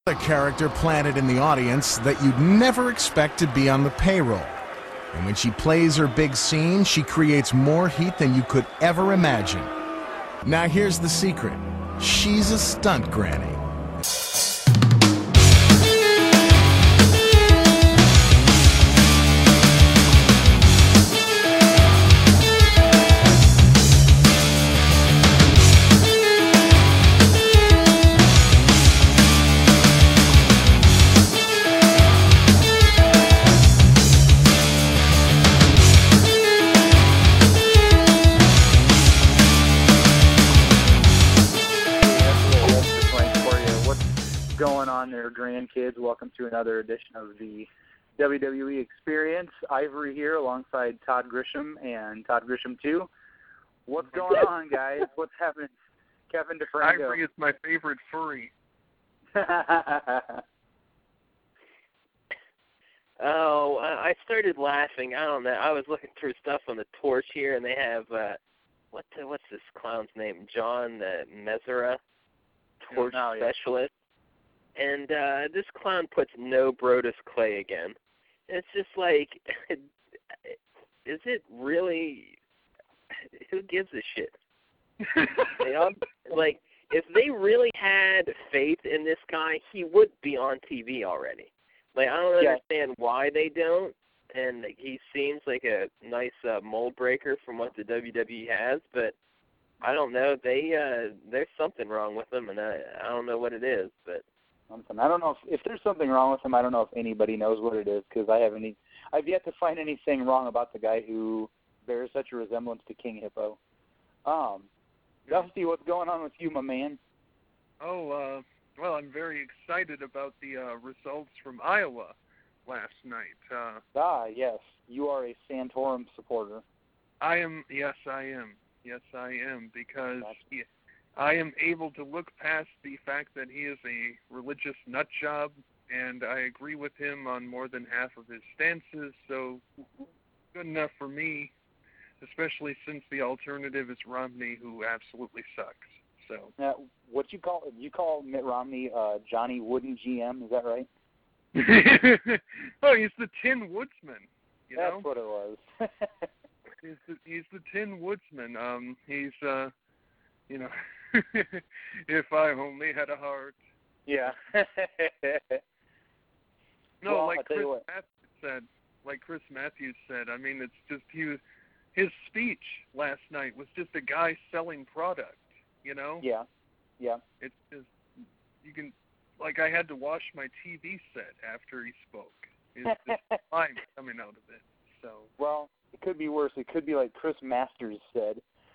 A character planted in the audience that you'd never expect to be on the payroll. And when she plays her big scene, she creates more heat than you could ever imagine. Now here's the secret. She's a stunt granny. Grandkids, welcome to another edition of the WWE Experience. Ivory here alongside Todd Grisham and Todd Grisham 2. What's going on, guys? What's happening? Kevin DeFranco. Ivory is my favorite furry. I started laughing. I don't know. I was looking through stuff on the Torch here, and they have what's this clown's name? John Mesera, Torch specialist. And this clown puts no Brodus Clay again. It's just like, is it really? Who gives a shit? Like, if they really had faith in this guy, he would be on TV already. Like, I don't understand why they don't. And he seems like a nice mold breaker from what the WWE has, but I don't know. There's something wrong with him, and I don't know what it is, but. I don't know if there's something wrong with him. I don't know if anybody knows what it is because I've yet to find anything wrong about the guy who bears such a resemblance to King Hippo. Dusty, what's going on with you, my man? Well, I'm very excited about the results from Iowa last night. Yes. You are a Santorum supporter. I am. Yes, I am. Yes, I am, because I am able to look past the fact that he is a religious nutjob, and I agree with him on more than half of his stances, so good enough for me, especially since the alternative is Romney, who absolutely sucks. So now, you call Mitt Romney Johnny Wooden GM, is that right? Oh, he's the Tin Woodsman. That's what it was. he's the Tin Woodsman. He's if I only had a heart. Yeah. No, well, like Chris Matthews said, I mean, it's just his speech last night was just a guy selling product, Yeah. It's just, you can, like, I had to wash my TV set after he spoke. It's just fine coming out of it, so. Well, it could be worse. It could be like Chris Masters said,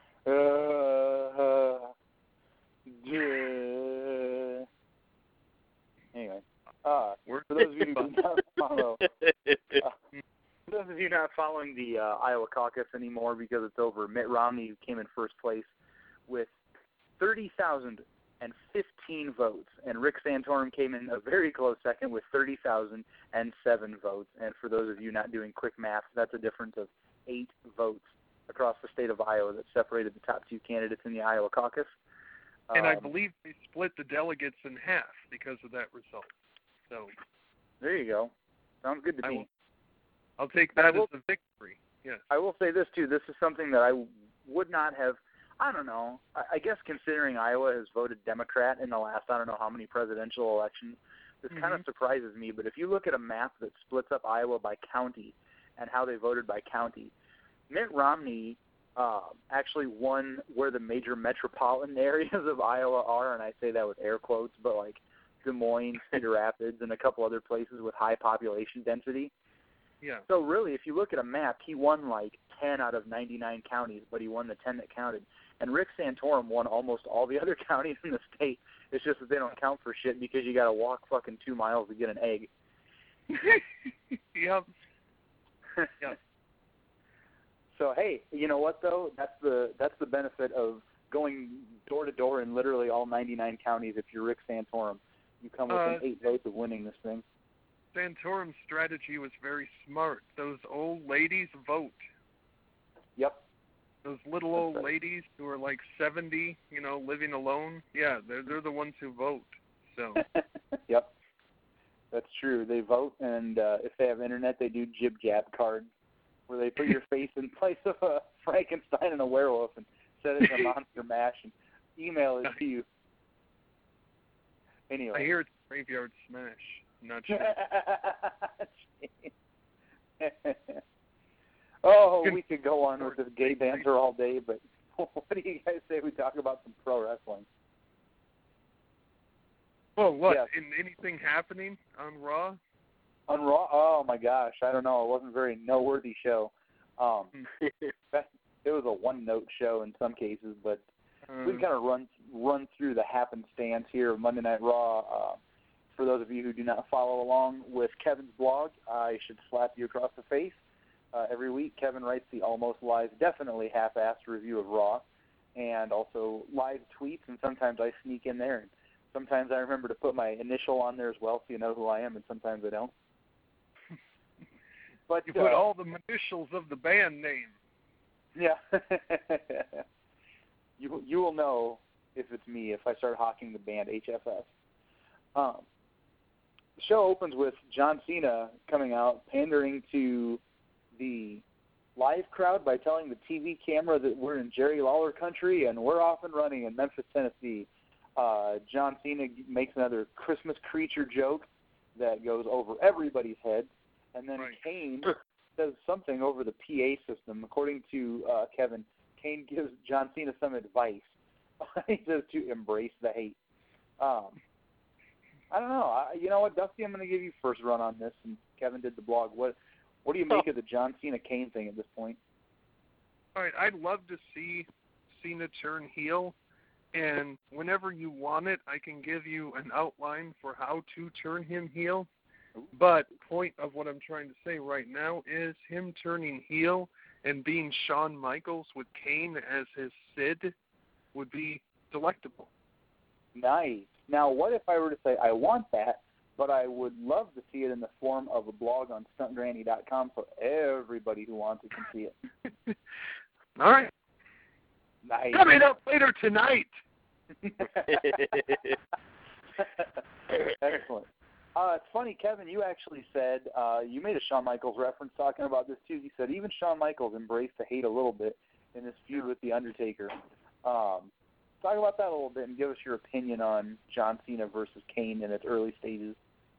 Anyway, for those of you who do not follow, for those of you not following the Iowa caucus anymore because it's over, Mitt Romney came in first place with 30,015 votes, and Rick Santorum came in a very close second with 30,007 votes. And for those of you not doing quick math, that's a difference of 8 votes across the state of Iowa that separated the top 2 candidates in the Iowa caucus. And I believe they split the delegates in half because of that result. So there you go. Sounds good to me. I'll take that as a victory. Yes. I will say this, too. This is something that I would not have, I don't know, I guess considering Iowa has voted Democrat in the last, I don't know how many presidential elections, this kind of surprises me. But if you look at a map that splits up Iowa by county and how they voted by county, Mitt Romney actually won where the major metropolitan areas of Iowa are, and I say that with air quotes, but like Des Moines, Cedar Rapids, and a couple other places with high population density. Yeah. So really, if you look at a map, he won like 10 out of 99 counties, but he won the 10 that counted. And Rick Santorum won almost all the other counties in the state. It's just that they don't count for shit because you got to walk fucking 2 miles to get an egg. Yep. Yep. So hey, you know what though? That's the benefit of going door to door in literally all 99 counties. If you're Rick Santorum, you come within 8 votes of winning this thing. Santorum's strategy was very smart. Those old ladies vote. Yep. Those little old ladies who are like 70, living alone. Yeah, they're the ones who vote. So. Yep. That's true. They vote, and if they have internet, they do jib jab cards, where they put your face in place of a Frankenstein and a werewolf and set it in a monster mash and email it to you. Anyway. I hear it's Graveyard Smash. I'm not sure. Oh, we could go on with this gay banter all day, but what do you guys say we talk about some pro wrestling? Well, what? Yes. Anything happening on Raw? On Raw? Oh, my gosh. I don't know. It wasn't a very noteworthy show. It was a one-note show in some cases, but we can kind of run through the happenstance here of Monday Night Raw. For those of you who do not follow along with Kevin's blog, I should slap you across the face. Every week, Kevin writes the almost live, definitely half-assed review of Raw, and also live tweets, and sometimes I sneak in there. And sometimes I remember to put my initial on there as well, so you know who I am, and sometimes I don't. But you put all the initials of the band name. Yeah. You will know if it's me if I start hawking the band HFS. The show opens with John Cena coming out, pandering to the live crowd by telling the TV camera that we're in Jerry Lawler country and we're off and running in Memphis, Tennessee. John Cena makes another Christmas creature joke that goes over everybody's head. And then Kane says something over the PA system. According to Kevin, Kane gives John Cena some advice. He says to embrace the hate. I don't know. You know what, Dusty, I'm going to give you first run on this, and Kevin did the blog. What do you make of the John Cena Kane thing at this point? All right, I'd love to see Cena turn heel, and whenever you want it, I can give you an outline for how to turn him heel. But point of what I'm trying to say right now is him turning heel and being Shawn Michaels with Kane as his Sid would be delectable. Nice. Now, what if I were to say I want that, but I would love to see it in the form of a blog on stuntgranny.com so everybody who wants it can see it? All right. Nice. Coming up later tonight. Excellent. It's funny, Kevin, you actually said, you made a Shawn Michaels reference talking about this too. You said even Shawn Michaels embraced the hate a little bit in this feud with The Undertaker. Talk about that a little bit and give us your opinion on John Cena versus Kane in its early stages.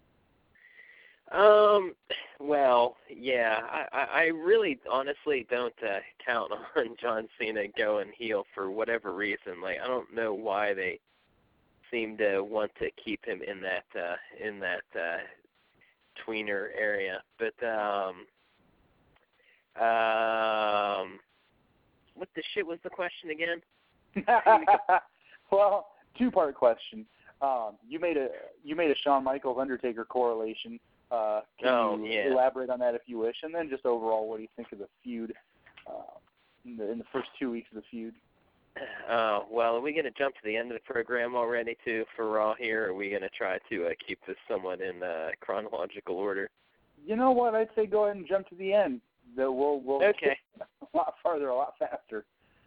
Well, yeah, I really honestly don't count on John Cena going heel for whatever reason. Like, I don't know why they seem to want to keep him in that tweener area. But what the shit was the question again? Well, two-part question. You made a Shawn Michaels Undertaker correlation. Can you elaborate on that if you wish, and then just overall, what do you think of the feud in the first 2 weeks of the feud? Well, are we going to jump to the end of the program already too for Raw here, or are we going to try to keep this somewhat in chronological order? You know what? I'd say go ahead and jump to the end. We'll okay. Get a lot farther, a lot faster.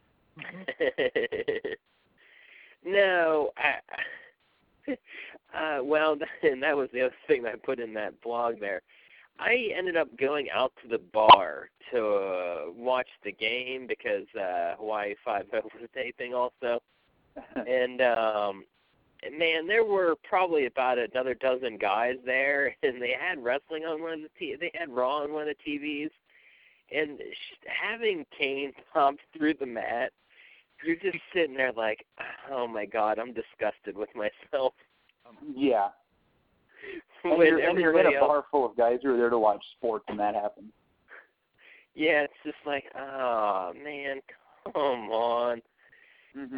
No, well, and that was the other thing I put in that blog there. I ended up going out to the bar to watch the game because Hawaii 5-0 was taping also. And, man, there were probably about another dozen guys there, and they had wrestling on one of the they had Raw on one of the TVs. And having Kane pump through the mat, you're just sitting there like, oh, my God, I'm disgusted with myself. Yeah. And you're in a bar full of guys who are there to watch sports, and that happens. Yeah, it's just like, oh, man, come on. Mm-hmm.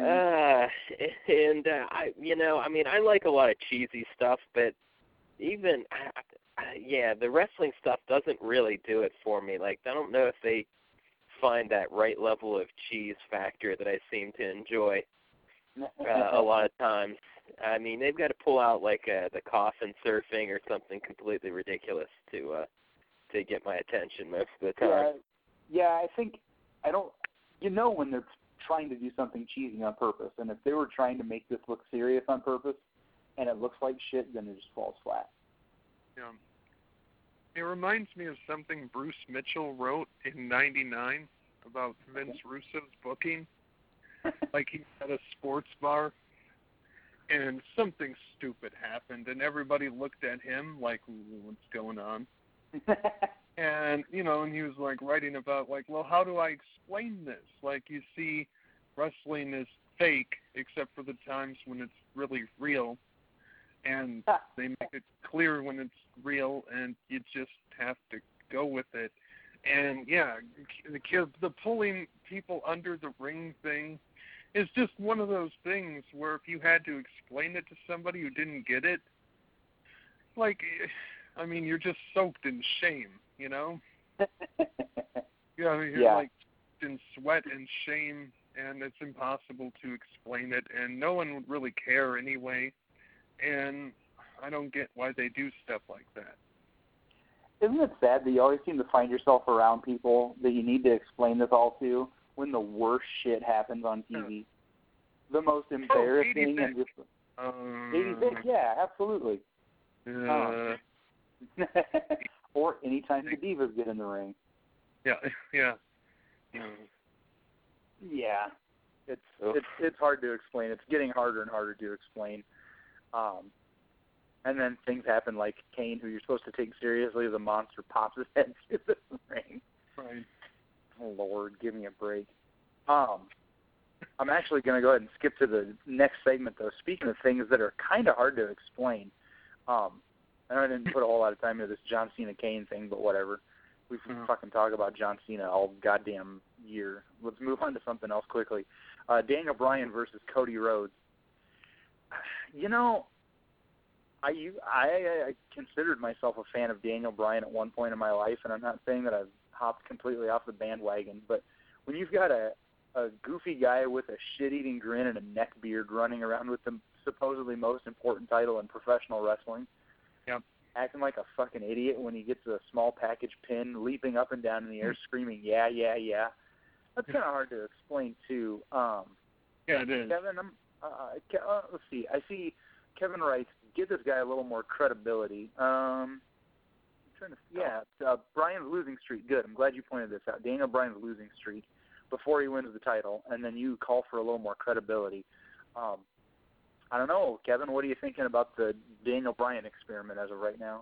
I like a lot of cheesy stuff, but even, the wrestling stuff doesn't really do it for me. Like, I don't know if they find that right level of cheese factor that I seem to enjoy a lot of times. I mean, they've got to pull out like the coffin surfing or something completely ridiculous to get my attention most of the time. Yeah, I think when they're trying to do something cheesy on purpose, and if they were trying to make this look serious on purpose, and it looks like shit, then it just falls flat. Yeah. It reminds me of something Bruce Mitchell wrote in '99 about Vince Russo's booking. Like he had a sports bar, and something stupid happened, and everybody looked at him like, what's going on? And, and he was, like, writing about, like, well, how do I explain this? Like, you see, wrestling is fake, except for the times when it's really real, and they make it clear when it's real, and you just have to go with it. And, yeah, the pulling people under the ring thing is just one of those things where if you had to explain it to somebody who didn't get it, like, I mean, you're just soaked in shame, Yeah, I mean, you're like in sweat and shame, and it's impossible to explain it, and no one would really care anyway, and I don't get why they do stuff like that. Isn't it sad that you always seem to find yourself around people that you need to explain this all to when the worst shit happens on TV? The most embarrassing and just 86, yeah, absolutely. Or anytime the Divas get in the ring. Yeah. Yeah, it's hard to explain. It's getting harder and harder to explain. And then things happen like Kane, who you're supposed to take seriously, the monster pops his head through the ring. Right. Oh, Lord, give me a break. I'm actually going to go ahead and skip to the next segment, though. Speaking of things that are kind of hard to explain, I didn't put a whole lot of time into this John Cena Kane thing, but whatever. We fucking talk about John Cena all goddamn year. Let's move on to something else quickly. Daniel Bryan versus Cody Rhodes. I considered myself a fan of Daniel Bryan at one point in my life, and I'm not saying that I've hopped completely off the bandwagon, but when you've got a goofy guy with a shit-eating grin and a neck beard running around with the supposedly most important title in professional wrestling, acting like a fucking idiot when he gets a small package pin, leaping up and down in the air, screaming, yeah, yeah, yeah. That's kind of hard to explain, too. Yeah, it is. Kevin, let's see. I see Kevin writes, give this guy a little more credibility. Bryan's losing streak. Good. I'm glad you pointed this out. Daniel Bryan's losing streak before he wins the title, and then you call for a little more credibility. I don't know, Kevin, what are you thinking about the Daniel Bryan experiment as of right now?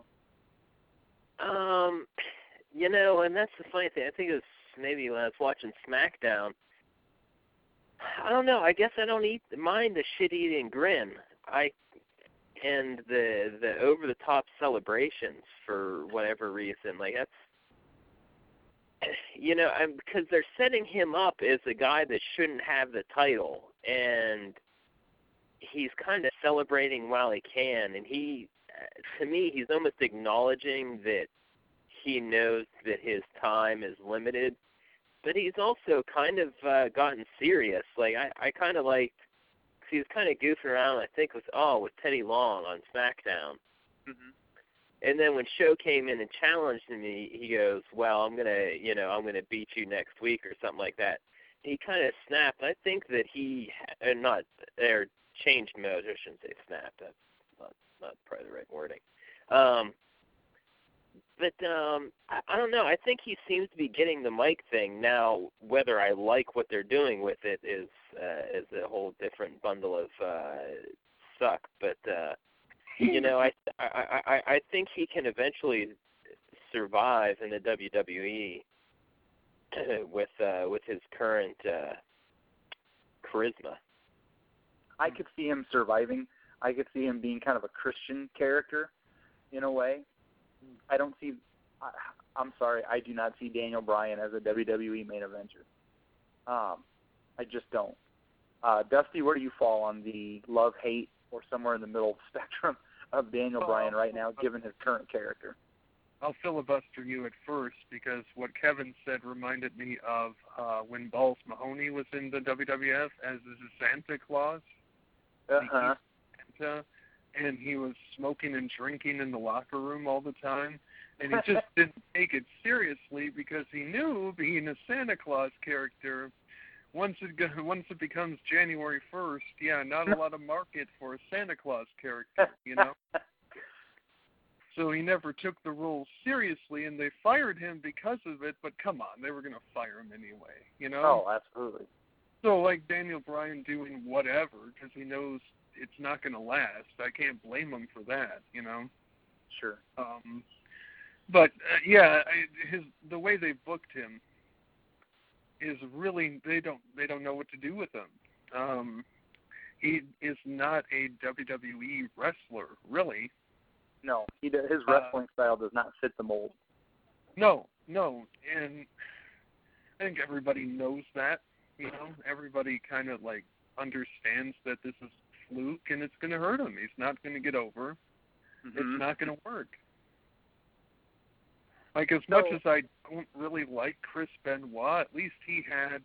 And that's the funny thing. I think it was maybe when I was watching SmackDown. I don't know. I guess I don't mind the shit-eating grin. And the over-the-top celebrations for whatever reason. Like, that's, because they're setting him up as a guy that shouldn't have the title, and he's kind of celebrating while he can, and to me, he's almost acknowledging that he knows that his time is limited, but he's also kind of gotten serious. Like, I kind of liked, he was kind of goofing around, I think, with Teddy Long on SmackDown. Mm-hmm. And then when Show came in and challenged me, he goes, well, I'm gonna beat you next week or something like that. He kind of snapped. I think that changed mode. I shouldn't say snapped. That's not probably the right wording. But I don't know. I think he seems to be getting the mic thing now. Whether I like what they're doing with it is a whole different bundle of suck. But I think he can eventually survive in the WWE with his current charisma. I could see him surviving. I could see him being kind of a Christian character in a way. I'm sorry, I do not see Daniel Bryan as a WWE main eventer. I just don't. Dusty, where do you fall on the love, hate, or somewhere in the middle spectrum of Daniel Bryan right now, given his current character? I'll filibuster you at first because what Kevin said reminded me of when Balls Mahoney was in the WWF as Santa Claus. Uh-huh. And he was smoking and drinking in the locker room all the time. And he just didn't take it seriously because he knew, being a Santa Claus character, once it becomes January 1st, not a lot of market for a Santa Claus character, So he never took the role seriously, and they fired him because of it, but come on, they were going to fire him anyway, you know? Oh, absolutely. So, like Daniel Bryan doing whatever because he knows it's not going to last, I can't blame him for that, you know? Sure. But, the way they booked him is really, they don't know what to do with him. He is not a WWE wrestler, really. No, his wrestling style does not fit the mold. No, and I think everybody knows that, you know. Everybody kind of, like, understands that this is fluke and it's going to hurt him. He's not going to get over. Mm-hmm. It's not going to work. Like, as much as I don't really like Chris Benoit, at least he had,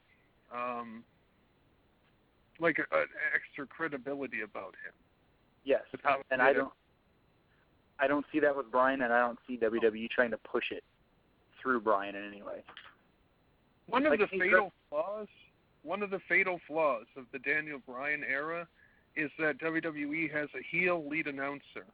like, an extra credibility about him. Yes, and I don't see that with Bryan, and I don't see WWE trying to push it through Bryan in any way. One of the fatal flaws of the Daniel Bryan era is that WWE has a heel lead announcer.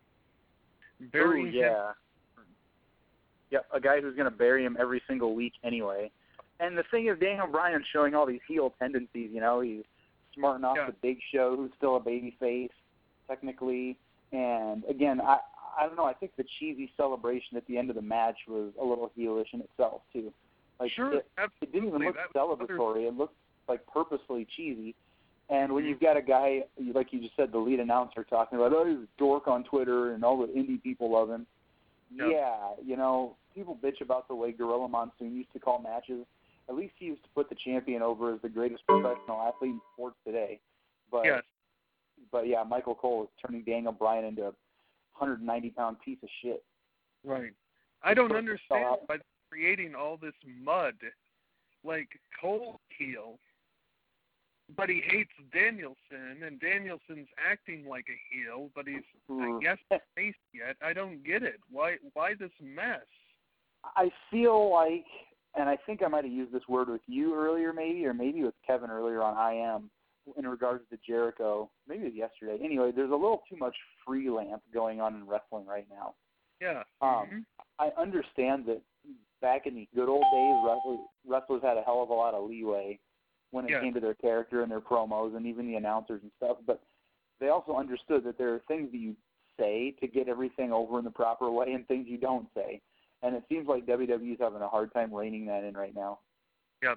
Yeah, a guy who's going to bury him every single week anyway. And the thing is, Daniel Bryan's showing all these heel tendencies, you know. He's smarting off the Big Show, who's still a babyface, technically. And, again, I don't know, I think the cheesy celebration at the end of the match was a little heelish in itself, too. Like, sure, it didn't even look celebratory. It looked, like, purposely cheesy. And when you've got a guy, like you just said, the lead announcer talking about, oh, he's a dork on Twitter and all the indie people love him. Yep. Yeah, you know, people bitch about the way Gorilla Monsoon used to call matches. At least he used to put the champion over as the greatest professional athlete in sports today. But, but yeah, Michael Cole is turning Daniel Bryan into a 190-pound piece of shit. Right. I don't understand why they're creating all this mud. Like, Cole heel, but he hates Danielson, and Danielson's acting like a heel, but he's, I guess, face yet. I don't get it. Why this mess? I feel like, and I think I might have used this word with you earlier maybe, or maybe with Kevin earlier on IM, in regards to Jericho. Maybe it was yesterday. Anyway, there's a little too much freelance going on in wrestling right now. Yeah. I understand that back in the good old days, wrestlers had a hell of a lot of leeway when it came to their character and their promos and even the announcers and stuff. But they also understood that there are things that you say to get everything over in the proper way and things you don't say. And it seems like WWE is having a hard time reining that in right now. Yep.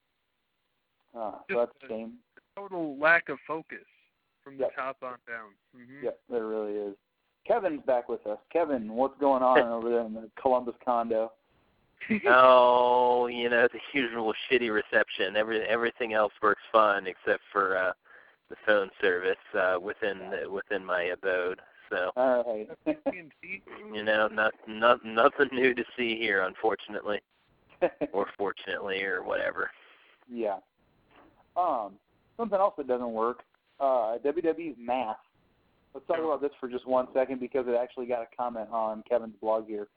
So that's a shame. Total lack of focus from the top on down. Mm-hmm. Yeah, there really is. Kevin's back with us. Kevin, what's going on over there in the Columbus condo? Oh, you know, the usual shitty reception. Everything else works fine except for the phone service within my abode. So, all right. You know, nothing new to see here, unfortunately, or fortunately, or whatever. Yeah. Something else that doesn't work. WWE's math. Let's talk about this for just 1 second because it actually got a comment on Kevin's blog here.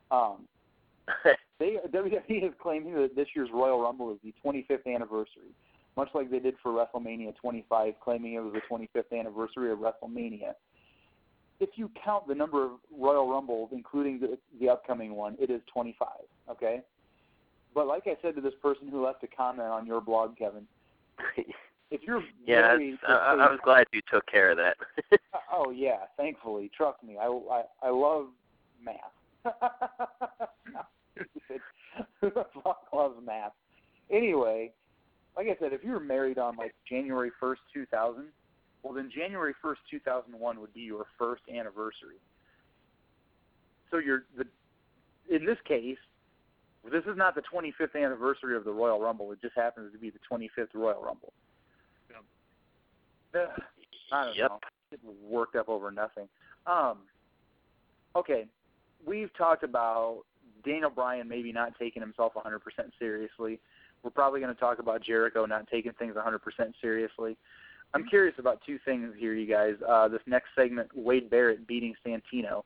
WWE is claiming that this year's Royal Rumble is the 25th anniversary, much like they did for WrestleMania 25, claiming it was the 25th anniversary of WrestleMania. If you count the number of Royal Rumbles, including the upcoming one, it is 25, okay? But like I said to this person who left a comment on your blog, Kevin, if you're I was glad you took care of that. Oh, yeah, thankfully. Trust me, I love math. Who the fuck loves math? Anyway, like I said, if you were married on, like, January 1st, 2000, well, then January 1st, 2001 would be your first anniversary. So in this case, this is not the 25th anniversary of the Royal Rumble. It just happens to be the 25th Royal Rumble. I don't know. Get worked up over nothing. Okay, we've talked about Daniel Bryan maybe not taking himself 100% seriously. We're probably going to talk about Jericho not taking things 100% seriously. I'm curious about two things here, you guys. This next segment, Wade Barrett beating Santino.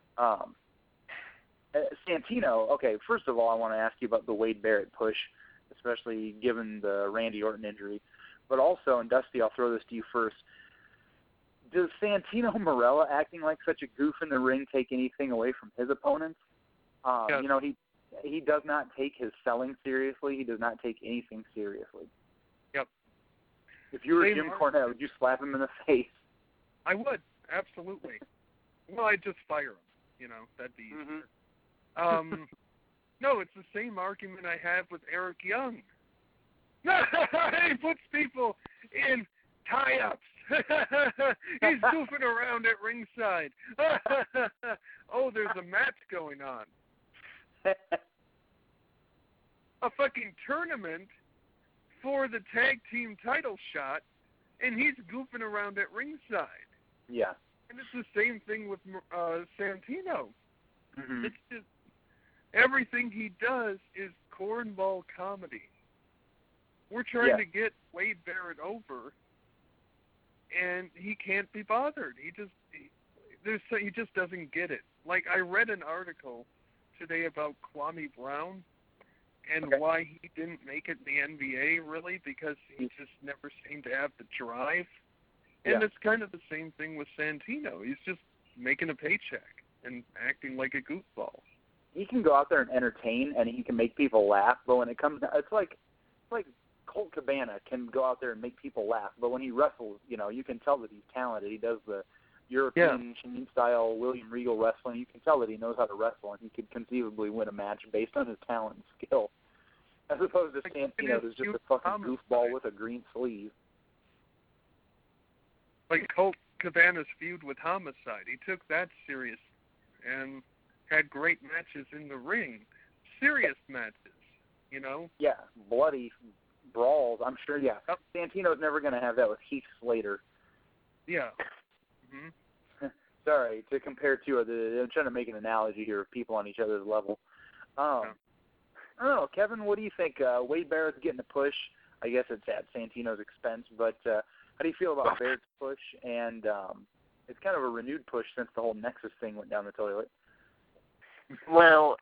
Santino, okay, first of all, I want to ask you about the Wade Barrett push, especially given the Randy Orton injury. But also, and Dusty, I'll throw this to you first. does Santino Marella acting like such a goof in the ring take anything away from his opponents? Yes. You know, he does not take his selling seriously. He does not take anything seriously. Yep. If you were Jim Cornette, would you slap him in the face? I would, absolutely. Well, I'd just fire him. You know, that'd be easier. No, it's the same argument I have with Eric Young. He puts people in tie-ups. He's goofing around at ringside. Oh, there's a match going on. A fucking tournament for the tag team title shot, and he's goofing around at ringside. Yeah. And it's the same thing with Santino. Mm-hmm. It's just everything he does is cornball comedy. We're trying to get Wade Barrett over, and he can't be bothered. He just doesn't get it. Like, I read an article today about Kwame Brown and why he didn't make it in the NBA, really, because he just never seemed to have the drive. And it's kind of the same thing with Santino. He's just making a paycheck and acting like a goofball. He can go out there and entertain, and he can make people laugh, but when it comes to, it's like Colt Cabana can go out there and make people laugh, but when he wrestles, you know, you can tell that he's talented. He does the European style William Regal wrestling. You can tell that he knows how to wrestle, and he could conceivably win a match based on his talent and skill, as opposed to Santino, who's just a fucking goofball with a green sleeve. Like Colt Cabana's feud with Homicide. He took that serious and had great matches in the ring. Serious matches, you know? Yeah, bloody brawls. I'm sure, Santino's never going to have that with Heath Slater. Yeah. Mm-hmm. Sorry, to compare two of I'm trying to make an analogy here of people on each other's level. I don't know, Kevin, what do you think? Wade Barrett's getting a push. I guess it's at Santino's expense, but how do you feel about Barrett's push? And it's kind of a renewed push since the whole Nexus thing went down the toilet. Well,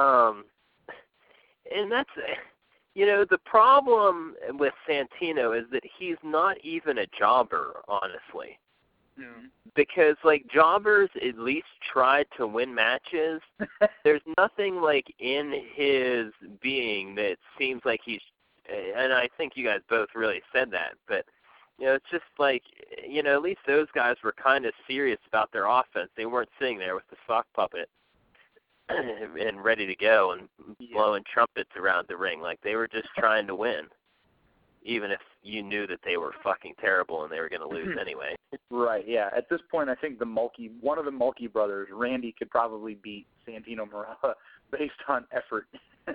and that's, you know, the problem with Santino is that he's not even a jobber, honestly. Yeah. Because, like, jobbers at least try to win matches. There's nothing, like, in his being that seems like he's, and I think you guys both really said that, but, you know, it's just like, you know, at least those guys were kind of serious about their offense. They weren't sitting there with the sock puppet and ready to go and blowing trumpets around the ring. Like, they were just trying to win, even if you knew that they were fucking terrible and they were going to lose anyway. Right, yeah. At this point, I think one of the Mulkey brothers, Randy, could probably beat Santino Marella based on effort.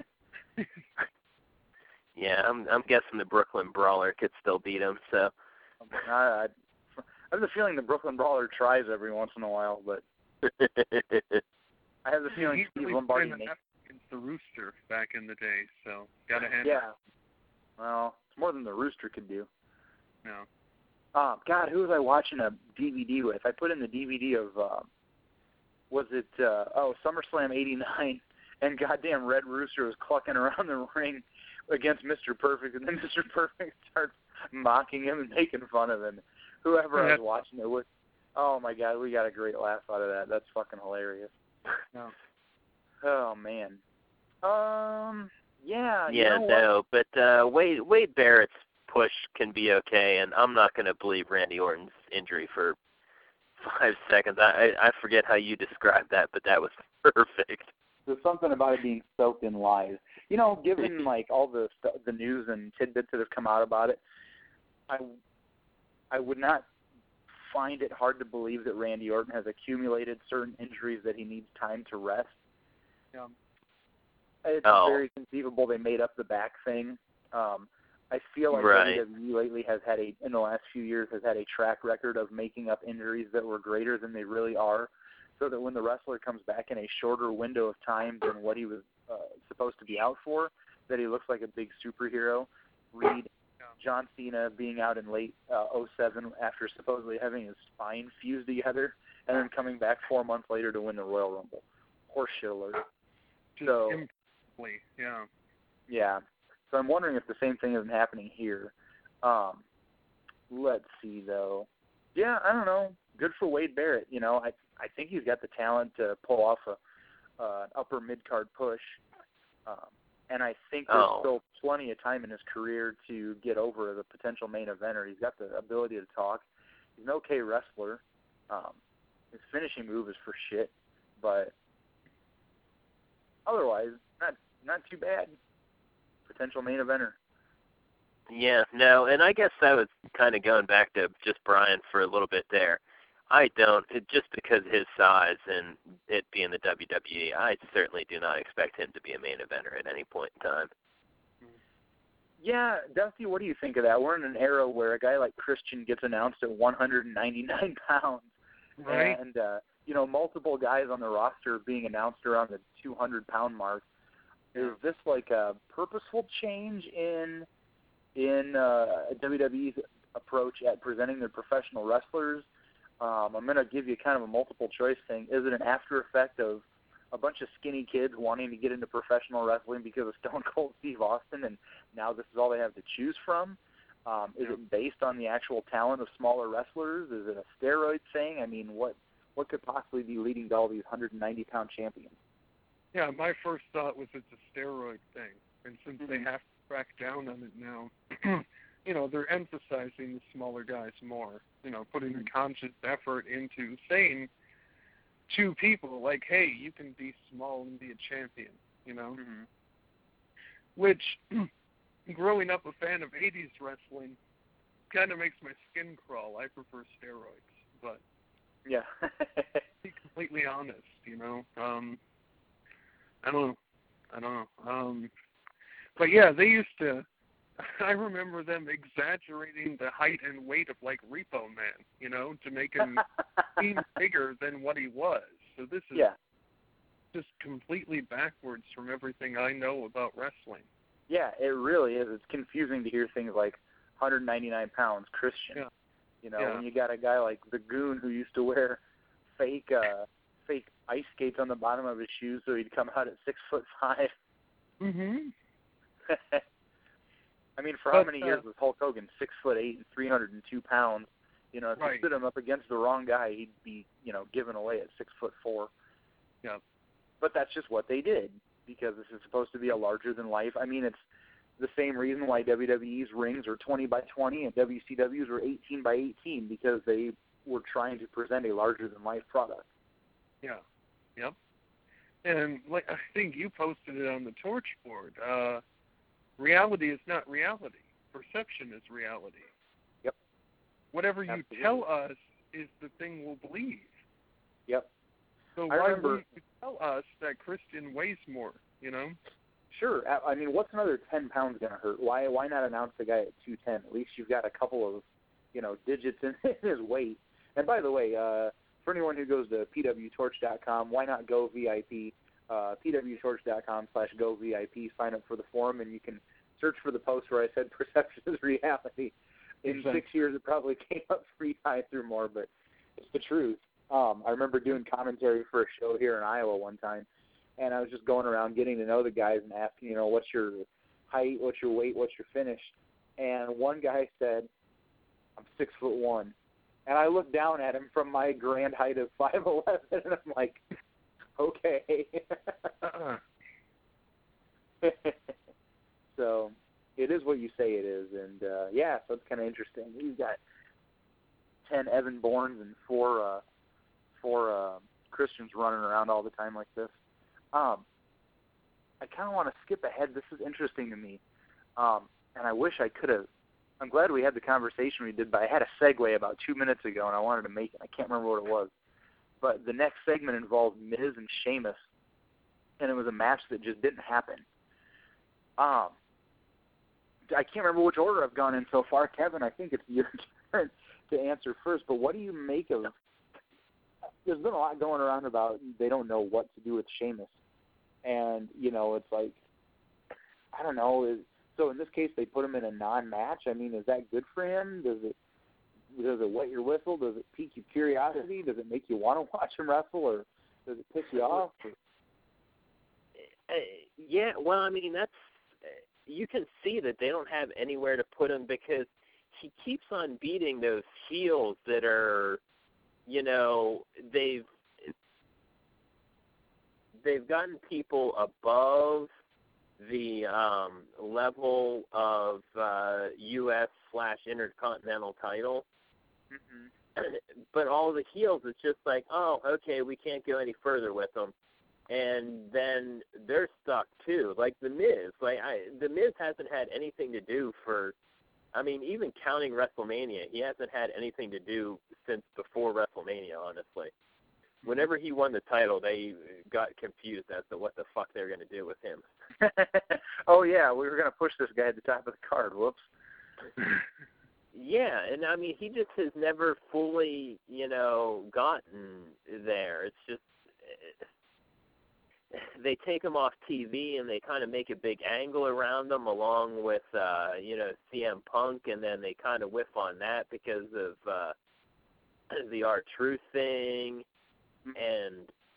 Yeah, I'm guessing the Brooklyn Brawler could still beat him, so. I have the feeling the Brooklyn Brawler tries every once in a while, but I have the feeling Steve Lombardi makes against the Rooster back in the day, so gotta handle it. Yeah. Well, it's more than the Rooster could do. No. God, who was I watching a DVD with? I put in the DVD of, SummerSlam 89, and goddamn Red Rooster was clucking around the ring against Mr. Perfect, and then Mr. Perfect starts mocking him and making fun of him. Whoever I was watching it with, oh my God, we got a great laugh out of that. That's fucking hilarious. No. Oh, man. Yeah. But Wade Barrett's push can be okay, and I'm not going to believe Randy Orton's injury for 5 seconds. I forget how you described that, but that was perfect. There's something about it being soaked in lies. You know, given like all the news and tidbits that have come out about it, I would not find it hard to believe that Randy Orton has accumulated certain injuries that he needs time to rest. Yeah. It's very conceivable they made up the back thing. I feel like WWE lately in the last few years, has had a track record of making up injuries that were greater than they really are, so that when the wrestler comes back in a shorter window of time than what he was supposed to be out for, that he looks like a big superhero. Read John Cena being out in late 2007 after supposedly having his spine fused together, and then coming back 4 months later to win the Royal Rumble. Horseshit alert. Yeah. So I'm wondering if the same thing isn't happening here. Let's see, though. Yeah, I don't know. good for Wade Barrett. You know, I think he's got the talent to pull off an upper mid-card push. And I think there's still plenty of time in his career to get over the potential main eventer. He's got the ability to talk. He's an okay wrestler. His finishing move is for shit, but otherwise, not too bad. Potential main eventer. Yeah, no, and I guess that was kind of going back to just Brian for a little bit there. Just because of his size and it being the WWE, I certainly do not expect him to be a main eventer at any point in time. Yeah, Dusty, what do you think of that? We're in an era where a guy like Christian gets announced at 199 pounds. Right. And, multiple guys on the roster being announced around the 200-pound mark. Is this like a purposeful change in WWE's approach at presenting their professional wrestlers? I'm going to give you kind of a multiple choice thing. Is it an after effect of a bunch of skinny kids wanting to get into professional wrestling because of Stone Cold Steve Austin, and now this is all they have to choose from? Is it based on the actual talent of smaller wrestlers? Is it a steroid thing? I mean, what could possibly be leading to all these 190-pound champions? Yeah, my first thought was it's a steroid thing. And since they have to crack down on it now, they're emphasizing the smaller guys more, putting a conscious effort into saying to people, like, hey, you can be small and be a champion, Which, growing up a fan of 80s wrestling, kind of makes my skin crawl. I prefer steroids, but yeah, to be completely honest, I don't know. But yeah, they used to. I remember them exaggerating the height and weight of like Repo Man, to make him seem bigger than what he was. So this is just completely backwards from everything I know about wrestling. Yeah, it really is. It's confusing to hear things like 199 pounds Christian. Yeah. When you got a guy like the Goon who used to wear fake ice skates on the bottom of his shoes so he'd come out at 6'5". Mhm. I mean, for how many years was Hulk Hogan 6'8" and 302 pounds? If you stood him up against the wrong guy, he'd be, given away at 6'4". Yeah. But that's just what they did because this is supposed to be a larger than life. I mean, it's the same reason why WWE's rings are 20 by 20 and WCW's were 18 by 18 because they were trying to present a larger than life product. Yeah. Yep. And like I think you posted it on the Torch board. Reality is not reality. Perception is reality. Yep. Whatever you tell us is the thing we'll believe. Yep. So why wouldn't you tell us that Christian weighs more, Sure. I mean, what's another 10 pounds going to hurt? Why not announce the guy at 210? At least you've got a couple of, digits in his weight. And by the way, for anyone who goes to pwtorch.com, why not go VIP? pwtorch.com/govip. Sign up for the forum, and you can search for the post where I said perception is reality. In 6 years, it probably came up 3 times or more, but it's the truth. I remember doing commentary for a show here in Iowa one time, and I was just going around getting to know the guys and asking, what's your height, what's your weight, what's your finish? And one guy said, I'm 6'1". And I looked down at him from my grand height of 5'11", and I'm like, okay. So it is what you say it is. And, so it's kind of interesting. He's got 10 Evan Bournes and four Christians running around all the time like this. I kind of want to skip ahead. This is interesting to me. And I wish I could have. I'm glad we had the conversation we did, but I had a segue about 2 minutes ago, and I wanted to make it. I can't remember what it was. But the next segment involved Miz and Sheamus, and it was a match that just didn't happen. I can't remember which order I've gone in so far. Kevin, I think it's your turn to answer first, but what do you make of – there's been a lot going around about they don't know what to do with Sheamus. And, it's like, I don't know. So in this case, they put him in a non-match. I mean, is that good for him? Does it wet your whistle? Does it pique your curiosity? Does it make you want to watch him wrestle, or does it piss you off? Yeah, well, I mean, that's you can see that they don't have anywhere to put him because he keeps on beating those heels that are they've gotten people above the level of U.S./Intercontinental title. Mm-hmm. But all the heels, it's just like, oh, okay, we can't go any further with them. And then they're stuck, too. Like The Miz. The Miz hasn't had anything to do for, even counting WrestleMania, he hasn't had anything to do since before WrestleMania, honestly. Whenever he won the title, they got confused as to what the fuck they were going to do with him. Oh, yeah, we were going to push this guy at the top of the card. Whoops. Yeah, and he just has never fully, gotten there. It's just, they take him off TV and they kind of make a big angle around him along with, CM Punk, and then they kind of whiff on that because of the R-Truth thing. And,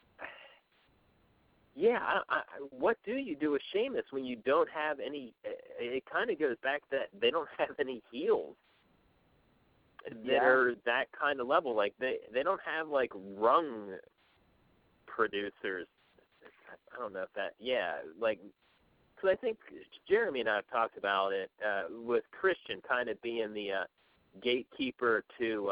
yeah, what do you do with Sheamus when you don't have any, it kind of goes back that they don't have any heels that are that kind of level. Like, they don't have, like, rung producers. I don't know if that, because I think Jeremy and I have talked about it with Christian kind of being the gatekeeper to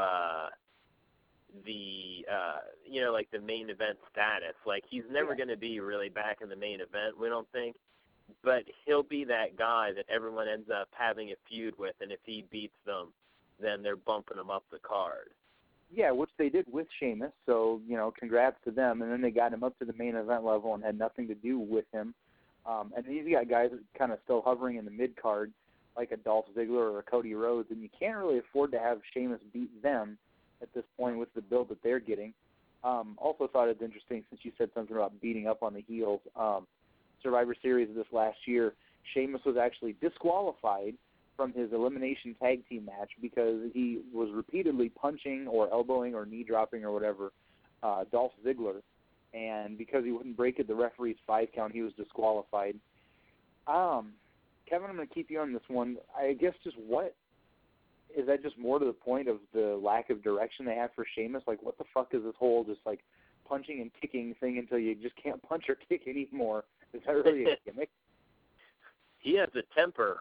the the main event status. Like, he's never going to be really back in the main event, we don't think, but he'll be that guy that everyone ends up having a feud with, and if he beats them, then they're bumping him up the card. Yeah, which they did with Sheamus, so, congrats to them. And then they got him up to the main event level and had nothing to do with him. And then you got guys kind of still hovering in the mid-card, like a Dolph Ziggler or a Cody Rhodes, and you can't really afford to have Sheamus beat them at this point with the build that they're getting. Also thought it was interesting, since you said something about beating up on the heels. Survivor Series of this last year, Sheamus was actually disqualified from his elimination tag team match because he was repeatedly punching or elbowing or knee dropping or whatever Dolph Ziggler, and because he wouldn't break it, the referee's 5 count, he was disqualified. Kevin, I'm going to keep you on this one. I guess just what is that? Just more to the point of the lack of direction they have for Sheamus? Like, what the fuck is this whole just like punching and kicking thing until you just can't punch or kick anymore? Is that really a gimmick? He has a temper.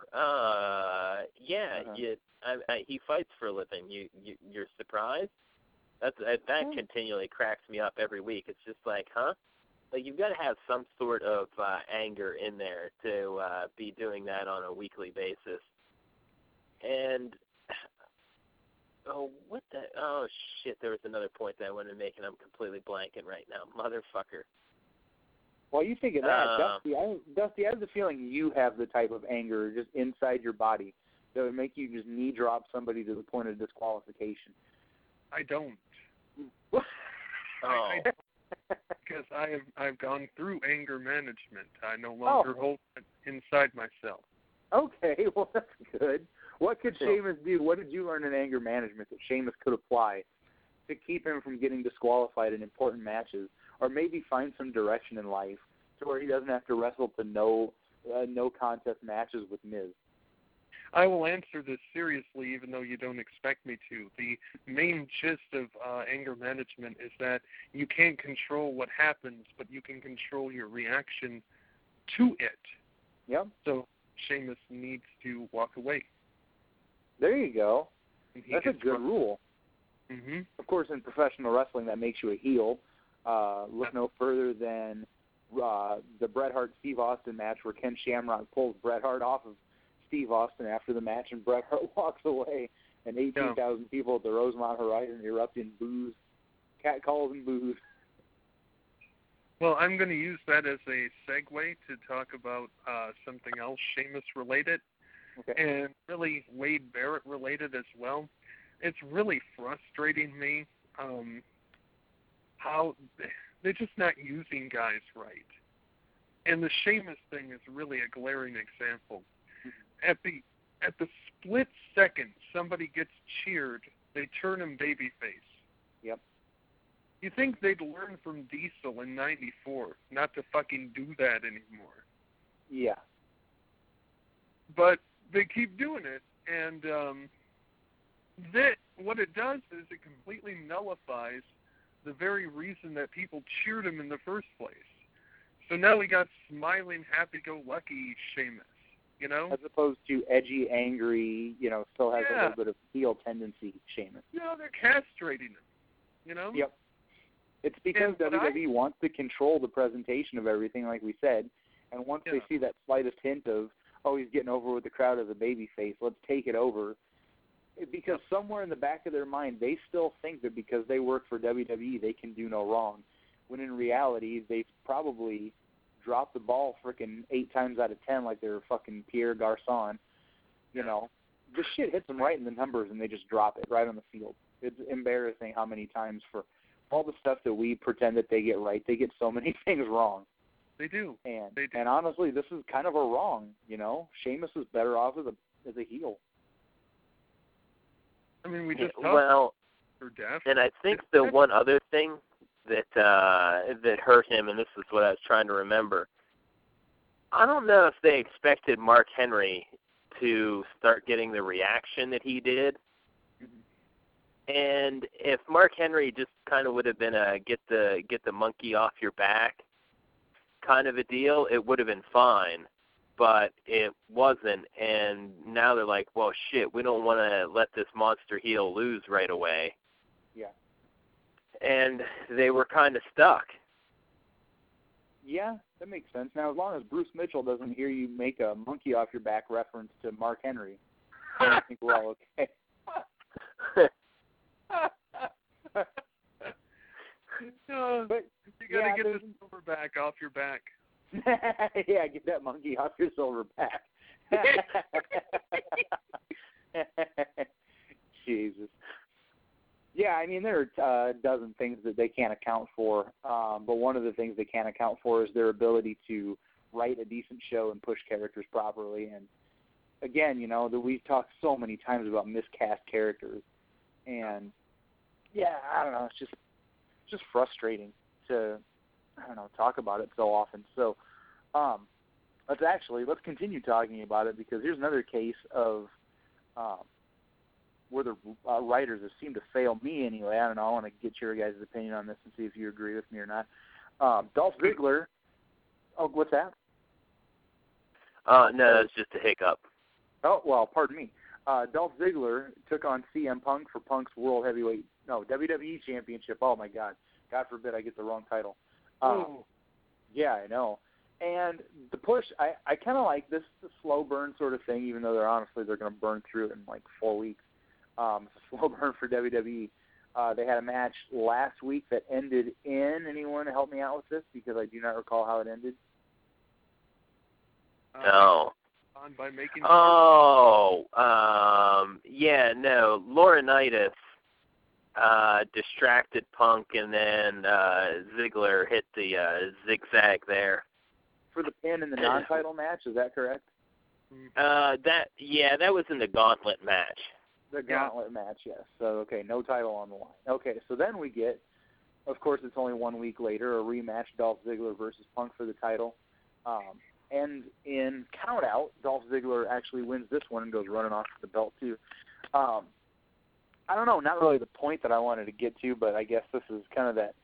He fights for a living. You're surprised? That continually cracks me up every week. It's just like, huh? Like, you've got to have some sort of anger in there to be doing that on a weekly basis. And shit! There was another point that I wanted to make, and I'm completely blanking right now. Motherfucker. While you think of that, Dusty, I have the feeling you have the type of anger just inside your body that would make you just knee drop somebody to the point of disqualification. I don't. Oh. Because I've gone through anger management. I no longer hold it inside myself. Okay, well, that's good. What could Sheamus do? What did you learn in anger management that Sheamus could apply to keep him from getting disqualified in important matches, or maybe find some direction in life to where he doesn't have to wrestle to no contest matches with Miz? I will answer this seriously, even though you don't expect me to. The main gist of anger management is that you can't control what happens, but you can control your reaction to it. Yep. So Sheamus needs to walk away. There you go. That's a good rule. Mm-hmm. Of course, in professional wrestling, that makes you a heel. Look no further than the Bret Hart-Steve Austin match where Ken Shamrock pulls Bret Hart off of Steve Austin after the match, and Bret Hart walks away, and 18,000 people at the Rosemont Horizon erupt in boos, catcalls and boos. Well, I'm going to use that as a segue to talk about something else Sheamus-related, and really Wade Barrett-related as well. It's really frustrating me how they're just not using guys right. And the Sheamus thing is really a glaring example. At the split second somebody gets cheered, they turn him babyface. Yep. You think they'd learn from Diesel in '94 not to fucking do that anymore? Yeah. But they keep doing it, and what it does is it completely nullifies the very reason that people cheered him in the first place. So now we got smiling, happy-go-lucky Sheamus, you know? As opposed to edgy, angry, still has a little bit of heel tendency Sheamus. No, they're castrating him, you know? Yep. It's because WWE wants to control the presentation of everything, like we said, and once they see that slightest hint of, oh, he's getting over with the crowd as a babyface, let's take it over, because somewhere in the back of their mind, they still think that because they work for WWE, they can do no wrong, when in reality, they probably dropped the ball frickin' 8 times out of 10 like they were fucking Pierre Garçon. You know, the shit hits them right in the numbers, and they just drop it right on the field. It's embarrassing how many times for all the stuff that we pretend that they get right, they get so many things wrong. They do. And honestly, this is kind of a wrong, Sheamus is better off as a heel. I mean, we just talked for death. And I think the one other thing that hurt him, and this is what I was trying to remember, I don't know if they expected Mark Henry to start getting the reaction that he did. And if Mark Henry just kind of would have been a get the monkey off your back kind of a deal, it would have been fine. But it wasn't, and now they're like, well, shit, we don't want to let this monster heel lose right away. Yeah. And they were kind of stuck. Yeah, that makes sense. Now, as long as Bruce Mitchell doesn't hear you make a monkey off your back reference to Mark Henry, I think we're all okay. But you got to get the silver back off your back. Yeah, get that monkey off your silver back. Jesus. Yeah, I mean, there are a dozen things that they can't account for, but one of the things they can't account for is their ability to write a decent show and push characters properly. And again, that we've talked so many times about miscast characters, and yeah, I don't know, it's just frustrating to talk about it so often. So let's continue talking about it, because here's another case of where the writers have seemed to fail me anyway. I don't know. I want to get your guys' opinion on this and see if you agree with me or not. Dolph Ziggler. Oh, what's that? No, that's just a hiccup. Oh, well, pardon me. Dolph Ziggler took on CM Punk for Punk's WWE Championship. Oh, my God. God forbid I get the wrong title. Yeah, I know. And the push, I kind of like this slow burn sort of thing, even though they're going to burn through it in like 4 weeks. It's a slow burn for WWE. They had a match last week that ended in, anyone help me out with this, because I do not recall how it ended. No. By making Laurinaitis distracted Punk, and then Ziggler hit the zigzag there. For the pin in the non-title match, is that correct? That was in the gauntlet match. The gauntlet match, yes. So, okay, no title on the line. Okay, so then we get, of course, it's only 1 week later, a rematch, Dolph Ziggler versus Punk for the title. And in Count Out, Dolph Ziggler actually wins this one and goes running off with the belt, too. I don't know, not really the point that I wanted to get to, but I guess this is kind of that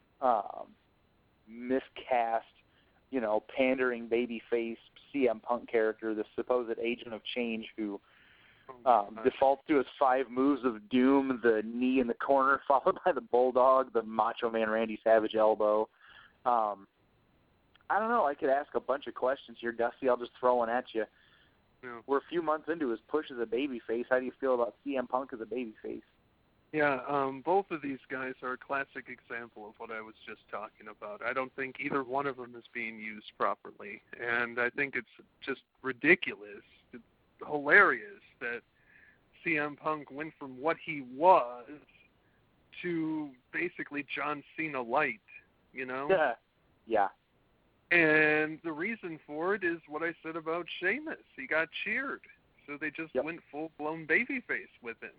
miscast, pandering babyface CM Punk character, the supposed agent of change who defaults to his 5 moves of doom, the knee in the corner, followed by the Bulldog, the Macho Man Randy Savage elbow. I don't know. I could ask a bunch of questions here, Dusty. I'll just throw one at you. Yeah. We're a few months into his push as a babyface. How do you feel about CM Punk as a babyface? Yeah, both of these guys are a classic example of what I was just talking about. I don't think either one of them is being used properly, and I think it's just ridiculous, it's hilarious that CM Punk went from what he was to basically John Cena light, Yeah. And the reason for it is what I said about Sheamus. He got cheered, so they just went full-blown babyface with him.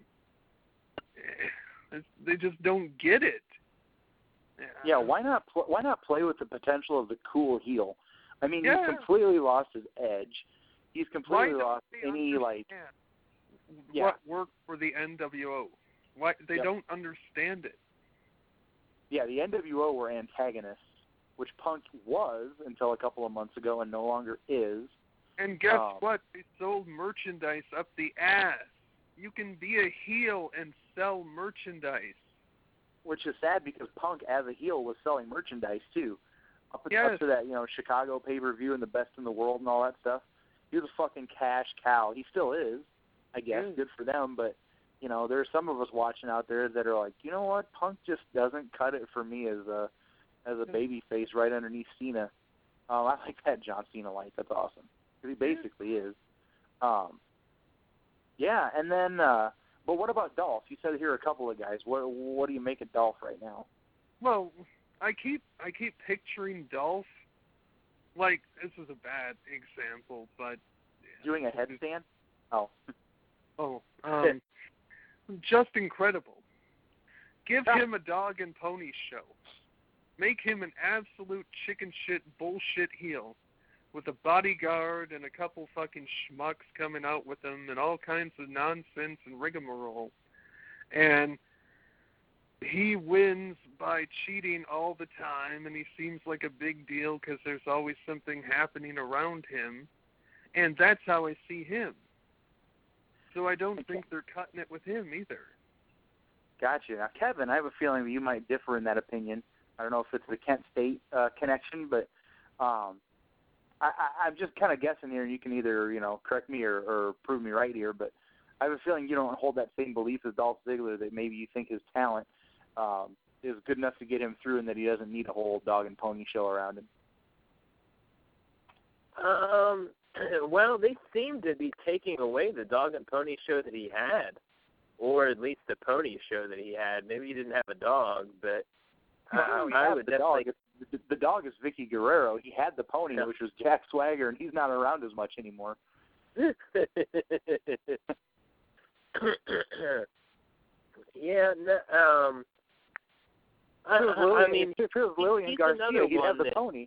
They just don't get it. Yeah, why not play with the potential of the cool heel? I mean, he's completely lost his edge. He's completely lost any what worked for the NWO. Why they don't understand it. Yeah, the NWO were antagonists, which Punk was until a couple of months ago and no longer is. And guess what? They sold merchandise up the ass. You can be a heel and sell merchandise. Which is sad because Punk, as a heel, was selling merchandise too. Up to that, Chicago pay-per-view and the Best in the World and all that stuff. He was a fucking cash cow. He still is, I guess. Good for them, but there are some of us watching out there that are like, you know what? Punk just doesn't cut it for me as a baby face right underneath Cena. I like that John Cena light. That's awesome. Because he basically is. And then, but what about Dolph? You said here a couple of guys. What do you make of Dolph right now? Well, I keep picturing Dolph like, this is a bad example, but doing a headstand? Just incredible. Give him a dog and pony show. Make him an absolute chicken shit bullshit heel with a bodyguard and a couple fucking schmucks coming out with him and all kinds of nonsense and rigmarole. And he wins by cheating all the time, and he seems like a big deal because there's always something happening around him. And that's how I see him. So I don't think they're cutting it with him either. Gotcha. Now, Kevin, I have a feeling that you might differ in that opinion. I don't know if it's the Kent State connection, but I'm just kind of guessing here, and you can either, correct me or prove me right here, but I have a feeling you don't hold that same belief as Dolph Ziggler, that maybe you think his talent is good enough to get him through and that he doesn't need a whole dog and pony show around him. Well, they seem to be taking away the dog and pony show that he had, or at least the pony show that he had. Maybe he didn't have a dog, but I would definitely... The dog is Vicky Guerrero. He had the pony, which was Jack Swagger, and he's not around as much anymore. I mean, if it was Lillian Garcia, he'd have the pony.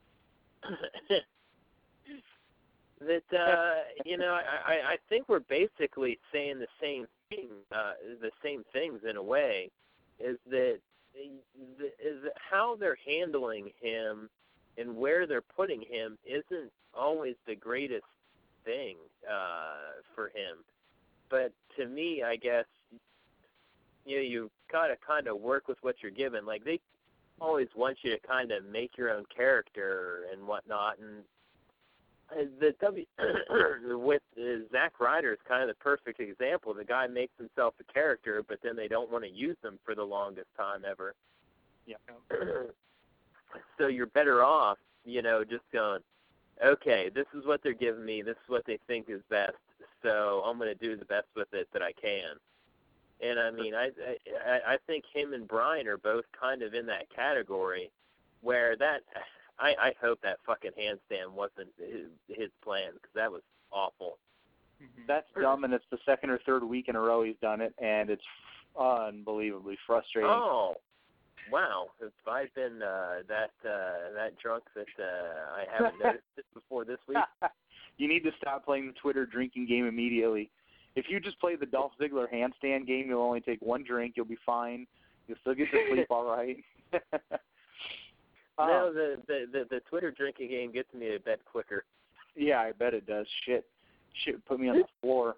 I think we're basically saying the same thing, the same things in a way, is that how they're handling him and where they're putting him isn't always the greatest thing for him. But to me, I guess, you gotta kind of work with what you're given. Like, they always want you to kind of make your own character and whatnot, and with Zack Ryder is kind of the perfect example. The guy makes himself a character, but then they don't want to use him for the longest time ever. Yeah. So you're better off, just going, okay, this is what they're giving me. This is what they think is best. So I'm going to do the best with it that I can. And I mean, I think him and Bryan are both kind of in that category where that. I hope that fucking handstand wasn't his plan, because that was awful. That's dumb, and it's the second or third week in a row he's done it, and it's unbelievably frustrating. Oh, wow! If I've been that drunk that I haven't noticed it before this week. You need to stop playing the Twitter drinking game immediately. If you just play the Dolph Ziggler handstand game, you'll only take one drink. You'll be fine. You'll still get to sleep all right. No, the Twitter drinking game gets me to bed quicker. Yeah, I bet it does. Shit, put me on the floor.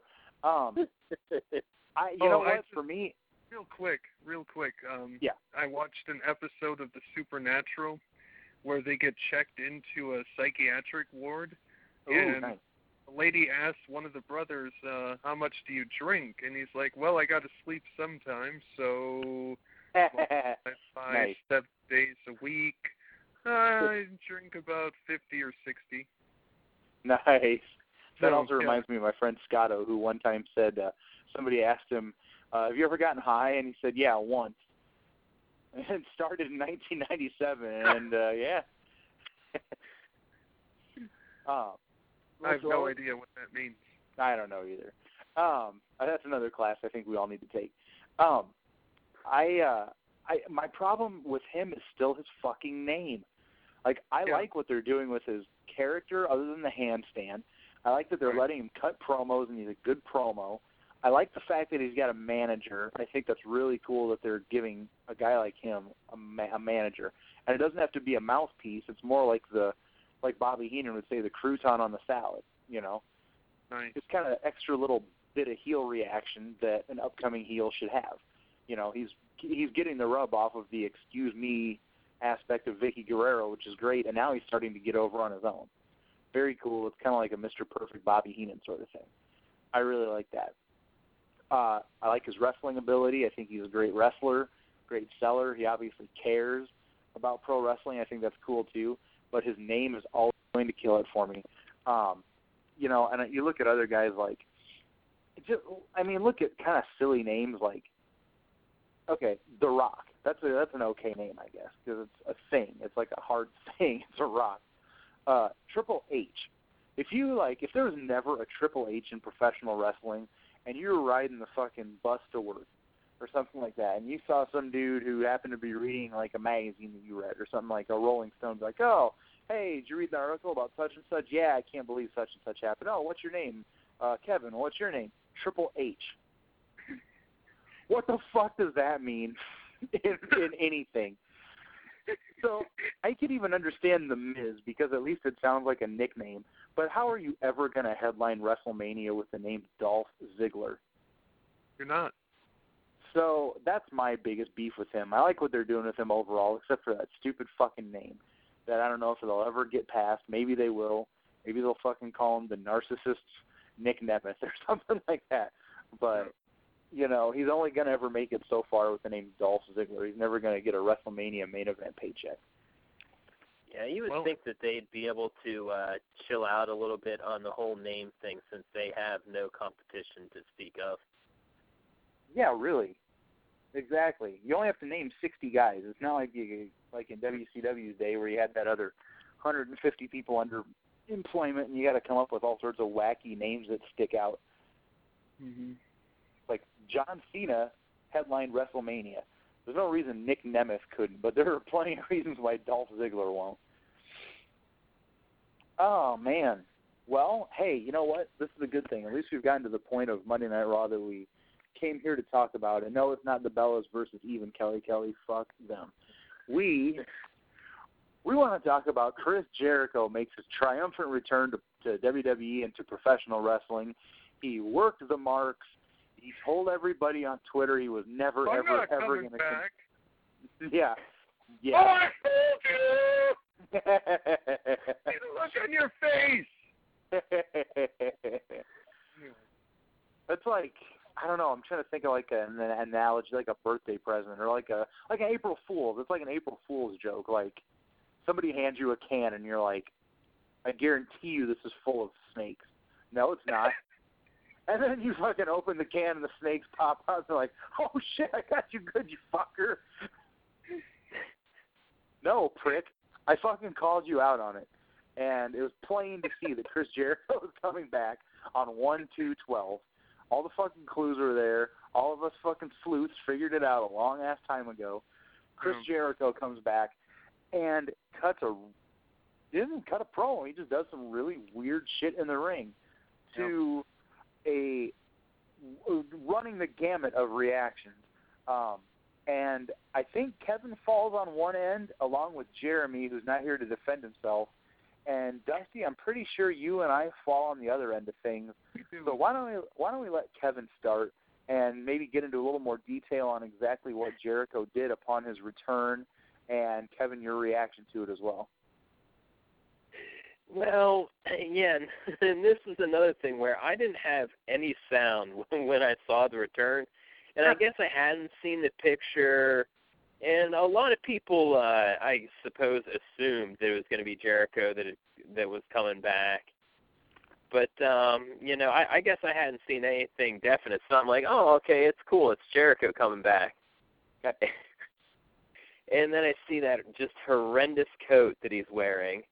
For me, real quick. Yeah. I watched an episode of The Supernatural where they get checked into a psychiatric ward, and nice. the lady asks one of the brothers, "How much do you drink?" And he's like, "Well, I got to sleep sometimes, so 5, 7 days a week." I drink about 50 or 60. Nice. That also reminds me of my friend Scotto, who one time said somebody asked him, have you ever gotten high? And he said, yeah, once. And it started in 1997, and yeah. I have no idea what that means. I don't know either. That's another class I think we all need to take. My problem with him is still his fucking name. Like, I like what they're doing with his character other than the handstand. I like that they're letting him cut promos, and he's a good promo. I like the fact that he's got a manager. I think that's really cool that they're giving a guy like him a manager. And it doesn't have to be a mouthpiece. It's more like Bobby Heenan would say, the crouton on the salad, you know. Nice. It's kind of an extra little bit of heel reaction that an upcoming heel should have. You know, he's getting the rub off of the excuse me aspect of Vicky Guerrero, which is great, and now he's starting to get over on his own. Very cool. It's kind of like a Mr. Perfect Bobby Heenan sort of thing. I really like that. I like his wrestling ability. I think he's a great wrestler, great seller. He obviously cares about pro wrestling. I think that's cool too. But his name is always going to kill it for me. You know, and you look at other guys like, look at kind of silly names like, okay, The Rock. That's an okay name, I guess, because it's a thing. It's like a hard thing. It's a rock. Triple H. If there was never a Triple H in professional wrestling, and you were riding the fucking bus to work or something like that, and you saw some dude who happened to be reading like a magazine that you read or something like a Rolling Stone, like, oh, hey, did you read the article about such and such? Yeah, I can't believe such and such happened. Oh, what's your name? Kevin. What's your name? Triple H. What the fuck does that mean in anything? So I could even understand The Miz because at least it sounds like a nickname. But how are you ever going to headline WrestleMania with the name Dolph Ziggler? You're not. So that's my biggest beef with him. I like what they're doing with him overall, except for that stupid fucking name that I don't know if they'll ever get past. Maybe they will. Maybe they'll fucking call him the narcissist Nick Nemeth or something like that. But, you know, he's only going to ever make it so far with the name Dolph Ziggler. He's never going to get a WrestleMania main event paycheck. Yeah, you would think that they'd be able to chill out a little bit on the whole name thing since they have no competition to speak of. Yeah, really. Exactly. You only have to name 60 guys. It's not like like in WCW's day where you had that other 150 people under employment and you got to come up with all sorts of wacky names that stick out. Mm-hmm. Like John Cena headlined WrestleMania. There's no reason Nick Nemeth couldn't, but there are plenty of reasons why Dolph Ziggler won't. Oh, man. Well, hey, you know what? This is a good thing. At least we've gotten to the point of Monday Night Raw that we came here to talk about. And no, it's not the Bellas versus even Kelly. Fuck them. We want to talk about Chris Jericho makes his triumphant return to WWE and to professional wrestling. He worked the marks. He told everybody on Twitter he was never, ever going to come back. Yeah. Oh, I told you! Look on your face! It's like, I don't know, I'm trying to think of like an analogy, like a birthday present or like an April Fool's. It's like an April Fool's joke. Like somebody hands you a can and you're like, I guarantee you this is full of snakes. No, it's not. And then you fucking open the can and the snakes pop out. They're like, oh, shit, I got you good, you fucker. No, prick. I fucking called you out on it. And it was plain to see that Chris Jericho was coming back on 1/2/12. All the fucking clues were there. All of us fucking sleuths figured it out a long-ass time ago. Chris Jericho comes back and he doesn't cut a promo. He just does some really weird shit in the ring to running the gamut of reactions. And I think Kevin falls on one end along with Jeremy, who's not here to defend himself. And Dusty, I'm pretty sure you and I fall on the other end of things. So why don't we let Kevin start and maybe get into a little more detail on exactly what Jericho did upon his return, and Kevin, your reaction to it as well. Well, yeah, and this is another thing where I didn't have any sound when I saw the return, and I guess I hadn't seen the picture, and a lot of people, I suppose, assumed that it was going to be Jericho that was coming back. But, you know, I guess I hadn't seen anything definite, so I'm like, oh, okay, it's cool, it's Jericho coming back. And then I see that just horrendous coat that he's wearing.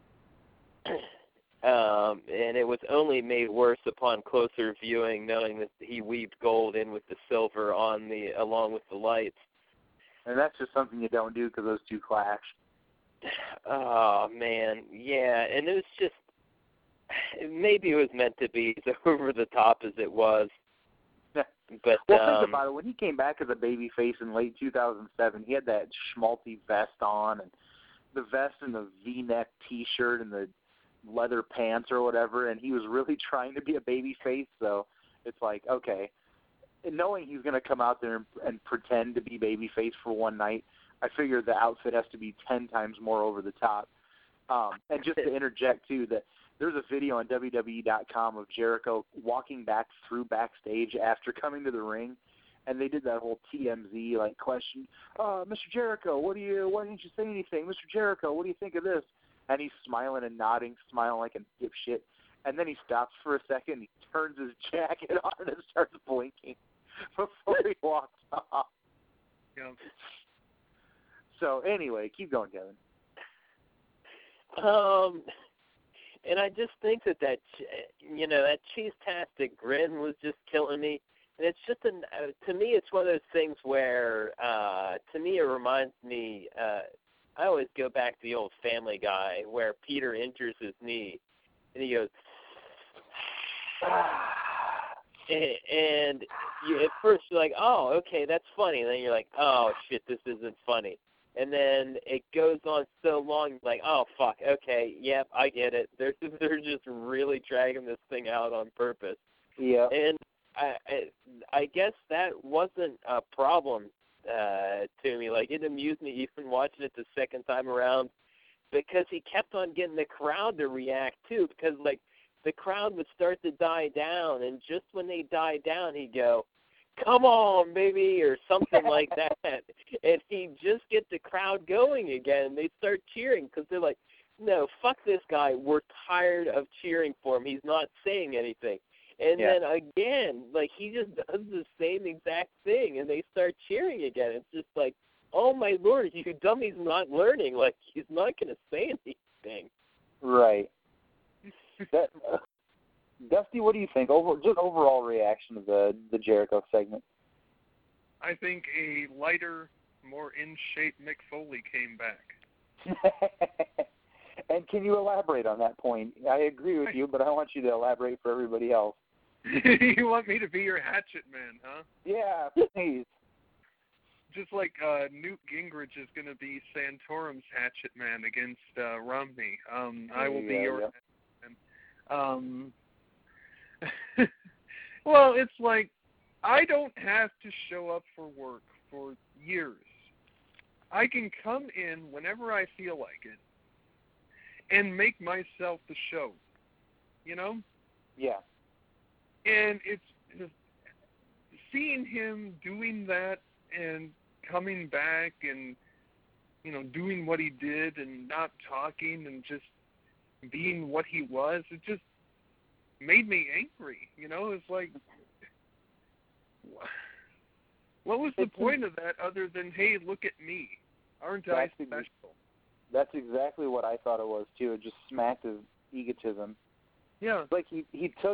And it was only made worse upon closer viewing, knowing that he weaved gold in with the silver along with the lights. And that's just something you don't do because those two clash. Oh, man, yeah, and it was just, maybe it was meant to be as over the top as it was. But think about it. When he came back as a babyface in late 2007, he had that schmaltzy vest on, and the vest and the V-neck T-shirt and the leather pants or whatever, and he was really trying to be a babyface. So it's like, okay, and knowing he's going to come out there and pretend to be babyface for one night, I figured the outfit has to be 10 times more over the top. And just to interject too, that there's a video on WWE.com of Jericho walking back through backstage after coming to the ring, and they did that whole TMZ like question. Mr. Jericho, why didn't you say anything? Mr. Jericho, what do you think of this? And he's smiling and nodding, smiling like a dipshit. And then he stops for a second, and he turns his jacket on and starts blinking before he walks off. Yeah. So anyway, keep going, Kevin. And I just think that that cheese-tastic grin was just killing me. And it's just to me, it's one of those things where, to me, it reminds me. I always go back to the old Family Guy where Peter injures his knee, and he goes, and at first you're like, oh, okay, that's funny. And then you're like, oh shit, this isn't funny. And then it goes on so long, like, oh, fuck, okay, yep, I get it. They're just really dragging this thing out on purpose. Yeah. And I guess that wasn't a problem to me. Like, it amused me even watching it the second time around because he kept on getting the crowd to react, too, because, like, the crowd would start to die down, and just when they died down, he'd go, come on, baby, or something like that. And he'd just get the crowd going again, and they'd start cheering because they're like, no, fuck this guy. We're tired of cheering for him. He's not saying anything. And then again, like, he just does the same exact thing, and they start cheering again. It's just like, oh, my Lord, you dummy's not learning. Like, he's not going to say anything. Right. Dusty, what do you think? Just overall reaction to the Jericho segment. I think a lighter, more in-shape Mick Foley came back. And can you elaborate on that point? I agree with you, but I want you to elaborate for everybody else. You want me to be your hatchet man, huh? Yeah, please. Just like Newt Gingrich is going to be Santorum's hatchet man against Romney. I will be your hatchet man. Well, it's like I don't have to show up for work for years. I can come in whenever I feel like it and make myself the show, you know? Yeah. And it's just seeing him doing that and coming back and, you know, doing what he did and not talking and just being what he was, it just made me angry, you know? It's like, what was the point of that other than, hey, look at me? Aren't I special? That's exactly what I thought it was, too. It just smacked his egotism. Yeah. Like, he took...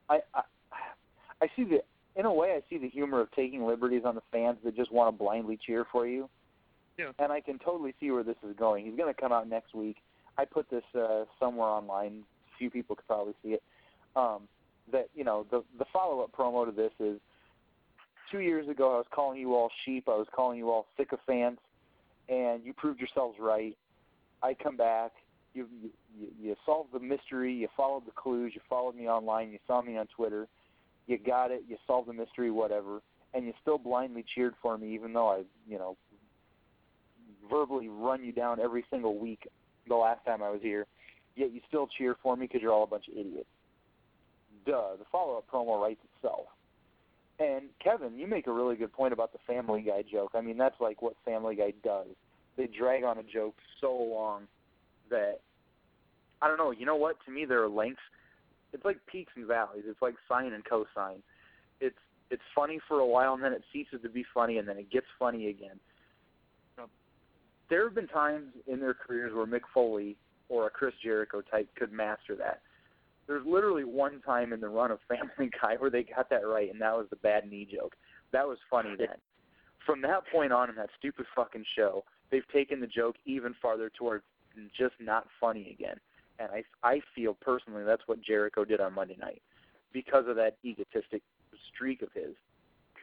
I see the... In a way, I see the humor of taking liberties on the fans that just want to blindly cheer for you. Yeah. And I can totally see where this is going. He's going to come out next week. I put this somewhere online. A few people could probably see it. That, you know, the follow-up promo to this is 2 years ago I was calling you all sheep. I was calling you all sycophants, and you proved yourselves right. I come back. You solved the mystery. You followed the clues. You followed me online. You saw me on Twitter. You got it. You solved the mystery, whatever. And you still blindly cheered for me, even though I, you know, verbally run you down every single week the last time I was here. Yet you still cheer for me because you're all a bunch of idiots. Duh. The follow-up promo writes itself. And, Kevin, you make a really good point about the Family Guy joke. I mean, that's like what Family Guy does. They drag on a joke so long that, I don't know, you know what? To me, there are lengths. It's like peaks and valleys. It's like sine and cosine. It's funny for a while, and then it ceases to be funny, and then it gets funny again. There have been times in their careers where Mick Foley or a Chris Jericho type could master that. There's literally one time in the run of Family Guy where they got that right, and that was the bad knee joke. That was funny then. From that point on in that stupid fucking show, they've taken the joke even farther towards just not funny again. And I feel personally that's what Jericho did on Monday night because of that egotistic streak of his.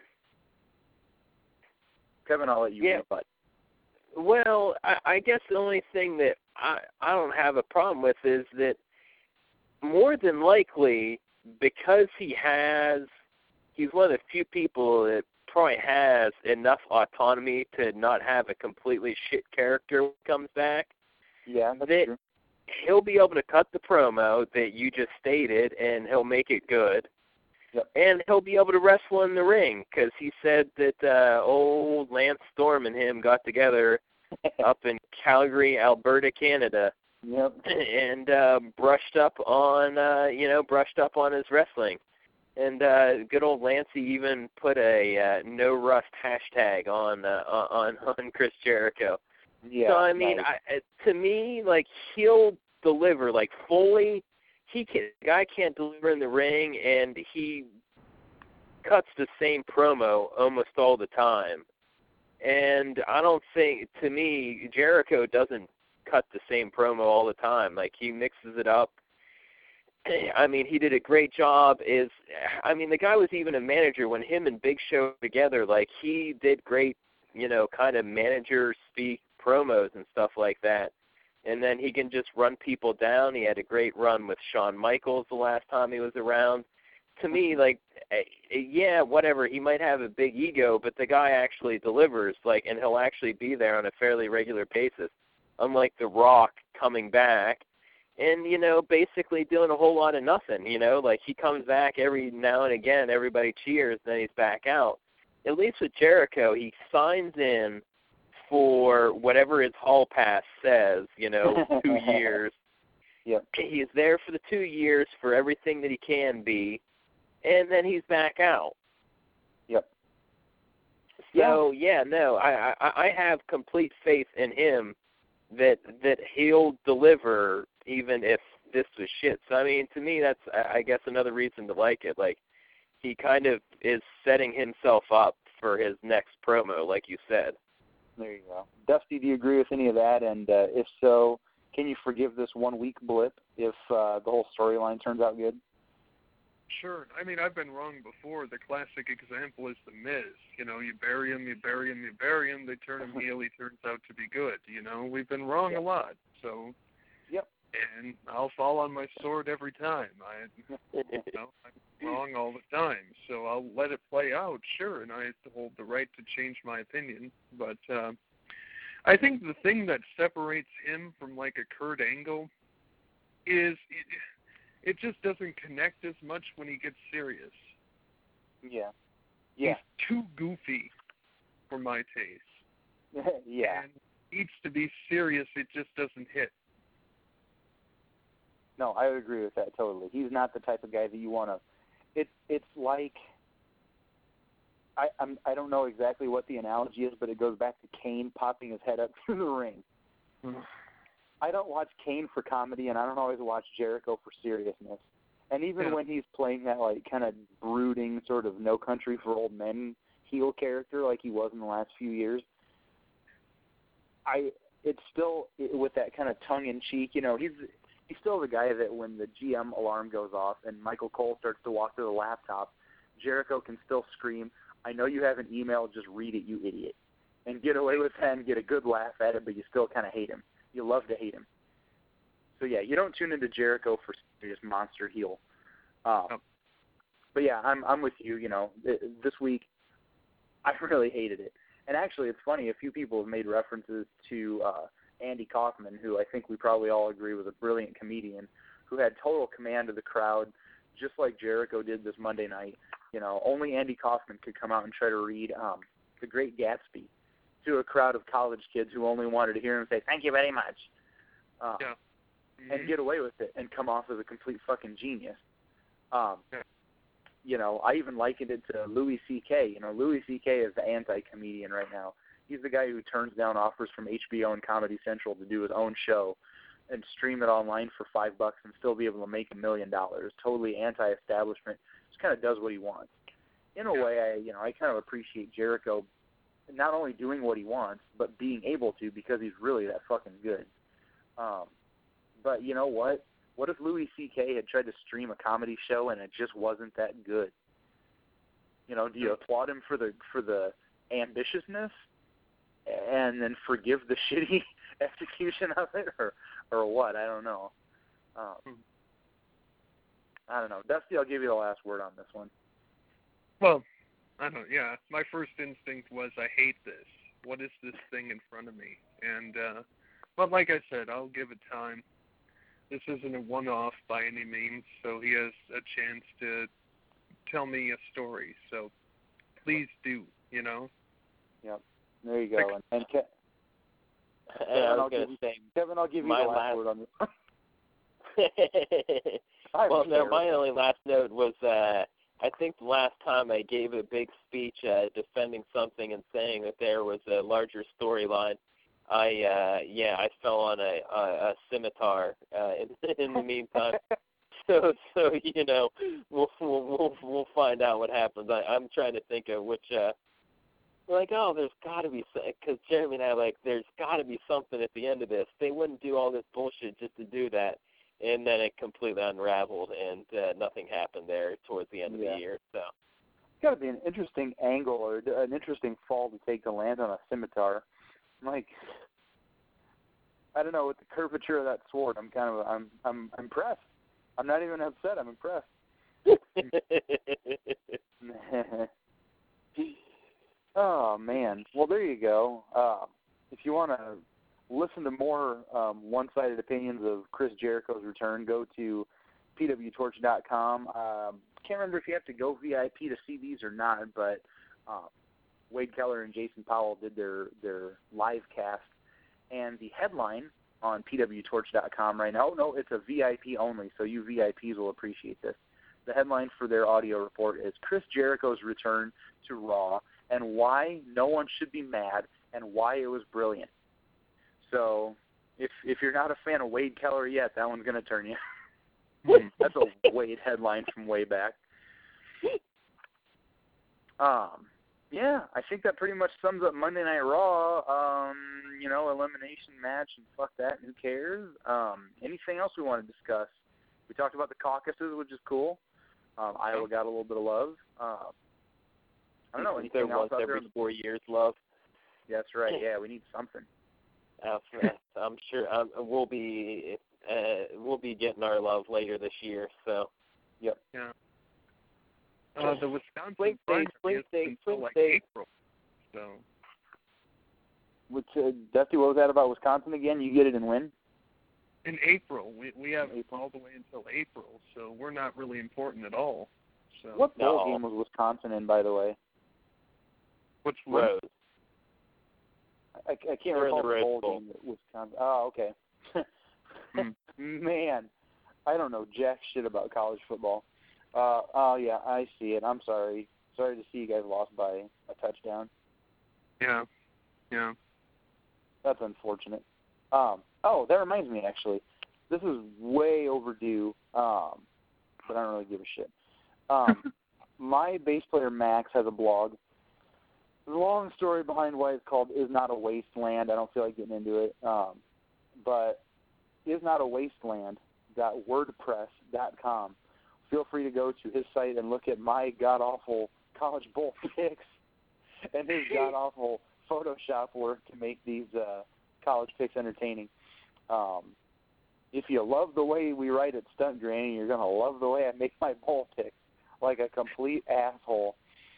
Kevin, I'll let you rebut. Well, I guess the only thing that I don't have a problem with is that more than likely, because he's one of the few people that probably has enough autonomy to not have a completely shit character when he comes back. Yeah, that's true. He'll be able to cut the promo that you just stated, and he'll make it good. Yep. And he'll be able to wrestle in the ring, because he said that old Lance Storm and him got together up in Calgary, Alberta, Canada. Yep. And brushed up on his wrestling. And good old Lancey even put a no rust hashtag on Chris Jericho. Yeah. So I mean, nice. To me, like, he'll deliver. Like, Foley, the guy can't deliver in the ring, and he cuts the same promo almost all the time. And I don't think, to me, Jericho doesn't cut the same promo all the time. Like, he mixes it up. I mean, he did a great job. The guy was even a manager when him and Big Show were together. Like, he did great, kind of manager speak promos and stuff like that. And then he can just run people down. He had a great run with Shawn Michaels the last time he was around. To me, like, yeah, whatever, he might have a big ego, but the guy actually delivers, like, and he'll actually be there on a fairly regular basis. Unlike The Rock coming back and, basically doing a whole lot of nothing, like he comes back every now and again, everybody cheers, then he's back out. At least with Jericho, he signs in for whatever his hall pass says, 2 years. Yep. He's there for the 2 years for everything that he can be, and then he's back out. Yep. So, I have complete faith in him that he'll deliver even if this was shit. So, I mean, to me, that's, I guess, another reason to like it. Like, he kind of is setting himself up for his next promo, like you said. There you go. Dusty, do you agree with any of that? And if so, can you forgive this 1 week blip if the whole storyline turns out good? Sure. I mean, I've been wrong before. The classic example is The Miz. You bury him, you bury him, you bury him. They turn him heel, he turns out to be good. We've been wrong a lot. So, yep. And I'll fall on my sword every time. I'm wrong all the time. So I'll let it play out, sure, and I hold the right to change my opinion. But I think the thing that separates him from, like, a Kurt Angle is it just doesn't connect as much when he gets serious. Yeah. He's too goofy for my taste. Yeah. And needs to be serious, it just doesn't hit. No, I would agree with that totally. He's not the type of guy that you want to... It's like... I don't know exactly what the analogy is, but it goes back to Kane popping his head up through the ring. I don't watch Kane for comedy, and I don't always watch Jericho for seriousness. And even when he's playing that, like, kind of brooding sort of No Country for Old Men heel character like he was in the last few years, it's still with that kind of tongue-in-cheek, he's still the guy that when the GM alarm goes off and Michael Cole starts to walk to the laptop, Jericho can still scream, "I know you have an email, just read it, you idiot." And get away with that and get a good laugh at it, but you still kind of hate him. You love to hate him. So, yeah, you don't tune into Jericho for serious monster heel. But, yeah, I'm with you. This week I really hated it. And actually, it's funny, a few people have made references to Andy Kaufman, who I think we probably all agree was a brilliant comedian, who had total command of the crowd, just like Jericho did this Monday night. Only Andy Kaufman could come out and try to read The Great Gatsby to a crowd of college kids who only wanted to hear him say, "Thank you very much," and get away with it and come off as a complete fucking genius. I even likened it to Louis C.K. Louis C.K. is the anti-comedian right now. He's the guy who turns down offers from HBO and Comedy Central to do his own show and stream it online for $5 and still be able to make $1 million. Totally anti-establishment. Just kind of does what he wants. In a way, I kind of appreciate Jericho not only doing what he wants, but being able to, because he's really that fucking good. But you know what? What if Louis C.K. had tried to stream a comedy show and it just wasn't that good? Do you applaud him for the ambitiousness, and then forgive the shitty execution of it, or what? I don't know. I don't know. Dusty, I'll give you the last word on this one. Well, I don't. Yeah, my first instinct was I hate this. What is this thing in front of me? And but like I said, I'll give it time. This isn't a one-off by any means, so he has a chance to tell me a story. So please do, you know. Yep. There you go. And Kevin, I'll give you the last word on this. Well, no, my only last note was I think the last time I gave a big speech defending something and saying that there was a larger storyline, I fell on a scimitar in the meantime. So you know, we'll find out what happens. I'm trying to think of which. There's got to be, because Jeremy and I there's got to be something at the end of this. They wouldn't do all this bullshit just to do that. And then it completely unraveled, and nothing happened there towards the end of the year. So it's got to be an interesting angle or an interesting fall to take to land on a scimitar. Like, I don't know, with the curvature of that sword, I'm impressed. I'm not even upset. I'm impressed. Oh man. Well, there you go. If you want to listen to more one-sided opinions of Chris Jericho's return, go to pwtorch.com. Can't remember if you have to go VIP to see these or not, but Wade Keller and Jason Powell did their live cast, and the headline on pwtorch.com right now, no, it's a VIP only, so you VIPs will appreciate this. The headline for their audio report is Chris Jericho's return to Raw and why no one should be mad and why it was brilliant. So if you're not a fan of Wade Keller yet, that one's going to turn you. That's a Wade headline from way back. Yeah, I think that pretty much sums up Monday Night Raw. Elimination match and fuck that, who cares? Anything else we want to discuss? We talked about the caucuses, which is cool. Iowa got a little bit of love. I don't know, anything else out there? Every 4 years, love. Yeah, that's right. Yeah, we need something. I'm sure we'll be getting our love later this year. So. Yep. Yeah. The Wisconsin primary is until April. So. Which Dusty, what was that about Wisconsin again? You get it and when? In April. We have all the way until April, so we're not really important at all. So. What bowl game was Wisconsin in, by the way? Which one? Rose. I can't recall the bowl game that Wisconsin. Oh, okay. Man, I don't know jack shit about college football. Yeah, I see it. I'm sorry. Sorry to see you guys lost by a touchdown. Yeah. That's unfortunate. That reminds me, actually. This is way overdue, but I don't really give a shit. My bass player, Max, has a blog. There's a long story behind why it's called Is Not a Wasteland. I don't feel like getting into it. But isnotawasteland.wordpress.com. Feel free to go to his site and look at my god-awful college bowl picks and his god-awful Photoshop work to make these college picks entertaining. If you love the way we write at Stunt Granny, you're going to love the way I make my bowl picks like a complete asshole.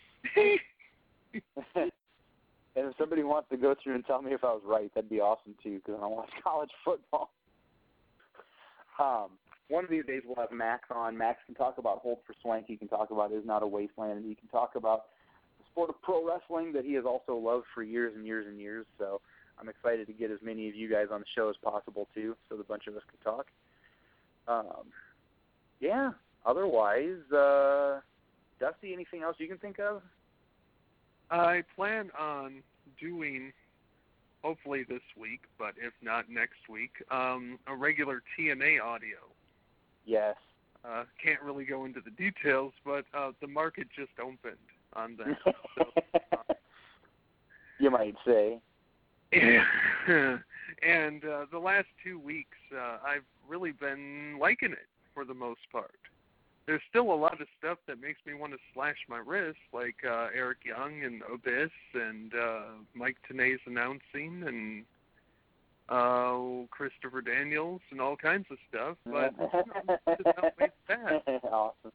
And if somebody wants to go through and tell me if I was right, that'd be awesome too, because I don't watch college football. One of these days we'll have Max on. Max can talk about Hold for Swank. He can talk about Is Not a Wasteland. And he can talk about the sport of pro wrestling that he has also loved for years and years and years. So I'm excited to get as many of you guys on the show as possible too, so the bunch of us can talk. Otherwise, Dusty, anything else you can think of? I plan on doing, hopefully this week, but if not next week, a regular TNA audio. Yes. Can't really go into the details, but the market just opened on that. So, you might say. And the last 2 weeks, I've really been liking it for the most part. there's still a lot of stuff that makes me want to slash my wrist, like Eric Young and Abyss and Mike Tenay's announcing and Christopher Daniels and all kinds of stuff, but it's not like that. Awesome.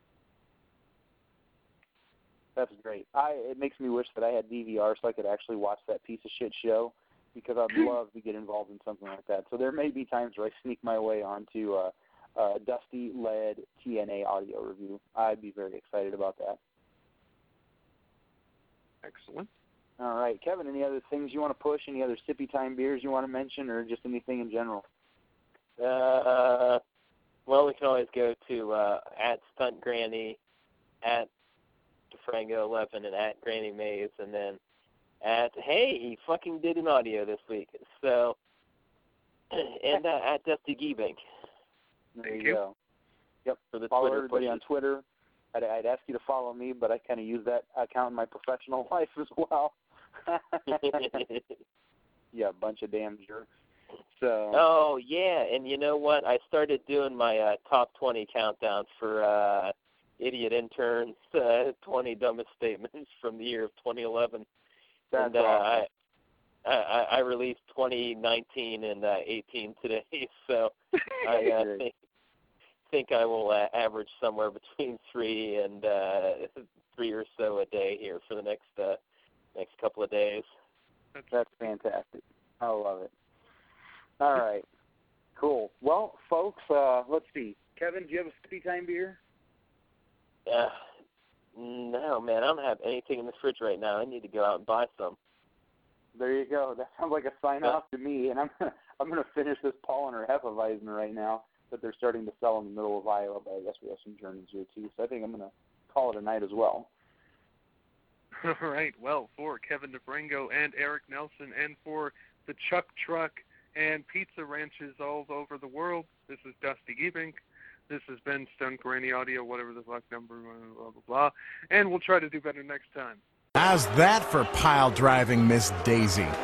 That's great. It makes me wish that I had DVR so I could actually watch that piece of shit show, because I'd love to get involved in something like that. So there may be times where I sneak my way onto Dusty-led TNA audio review. I'd be very excited about that. Excellent. All right, Kevin, any other things you want to push? Any other sippy time beers you want to mention, or just anything in general? Well, we can always go to at Stunt Granny, at DeFrango11, and at Granny Mays, and then at, hey, he fucking did an audio this week. So, and at Dusty Geebink. There you go. Yep. For the follow Twitter everybody pushes. on Twitter. I'd ask you to follow me, but I kind of use that account in my professional life as well. Yeah, a bunch of damn jerks. So. Oh, yeah, and you know what? I started doing my top 20 countdown for Idiot Interns, 20 dumbest statements from the year of 2011. That's and awesome. I released 2019 and 18 today, so I think I will average somewhere between 3 and 3 or so a day here for the next couple of days. That's fantastic. I love it. All right. Cool. Well, folks, let's see. Kevin, do you have a sippy time beer? No, man, I don't have anything in the fridge right now. I need to go out and buy some. There you go. That sounds like a sign-off to me, and I'm gonna finish this Paulaner Hefeweizen right now that they're starting to sell in the middle of Iowa, but I guess we have some Germans here, too, so I think I'm going to call it a night as well. All right. Well, for Kevin DeFrango and Eric Nelson, and for the Chuck Truck and Pizza Ranches all over the world, this is Dusty Geebink. This has been Stunt Granny Audio, whatever the fuck number, blah, blah, blah. And we'll try to do better next time. How's that for pile driving, Miss Daisy?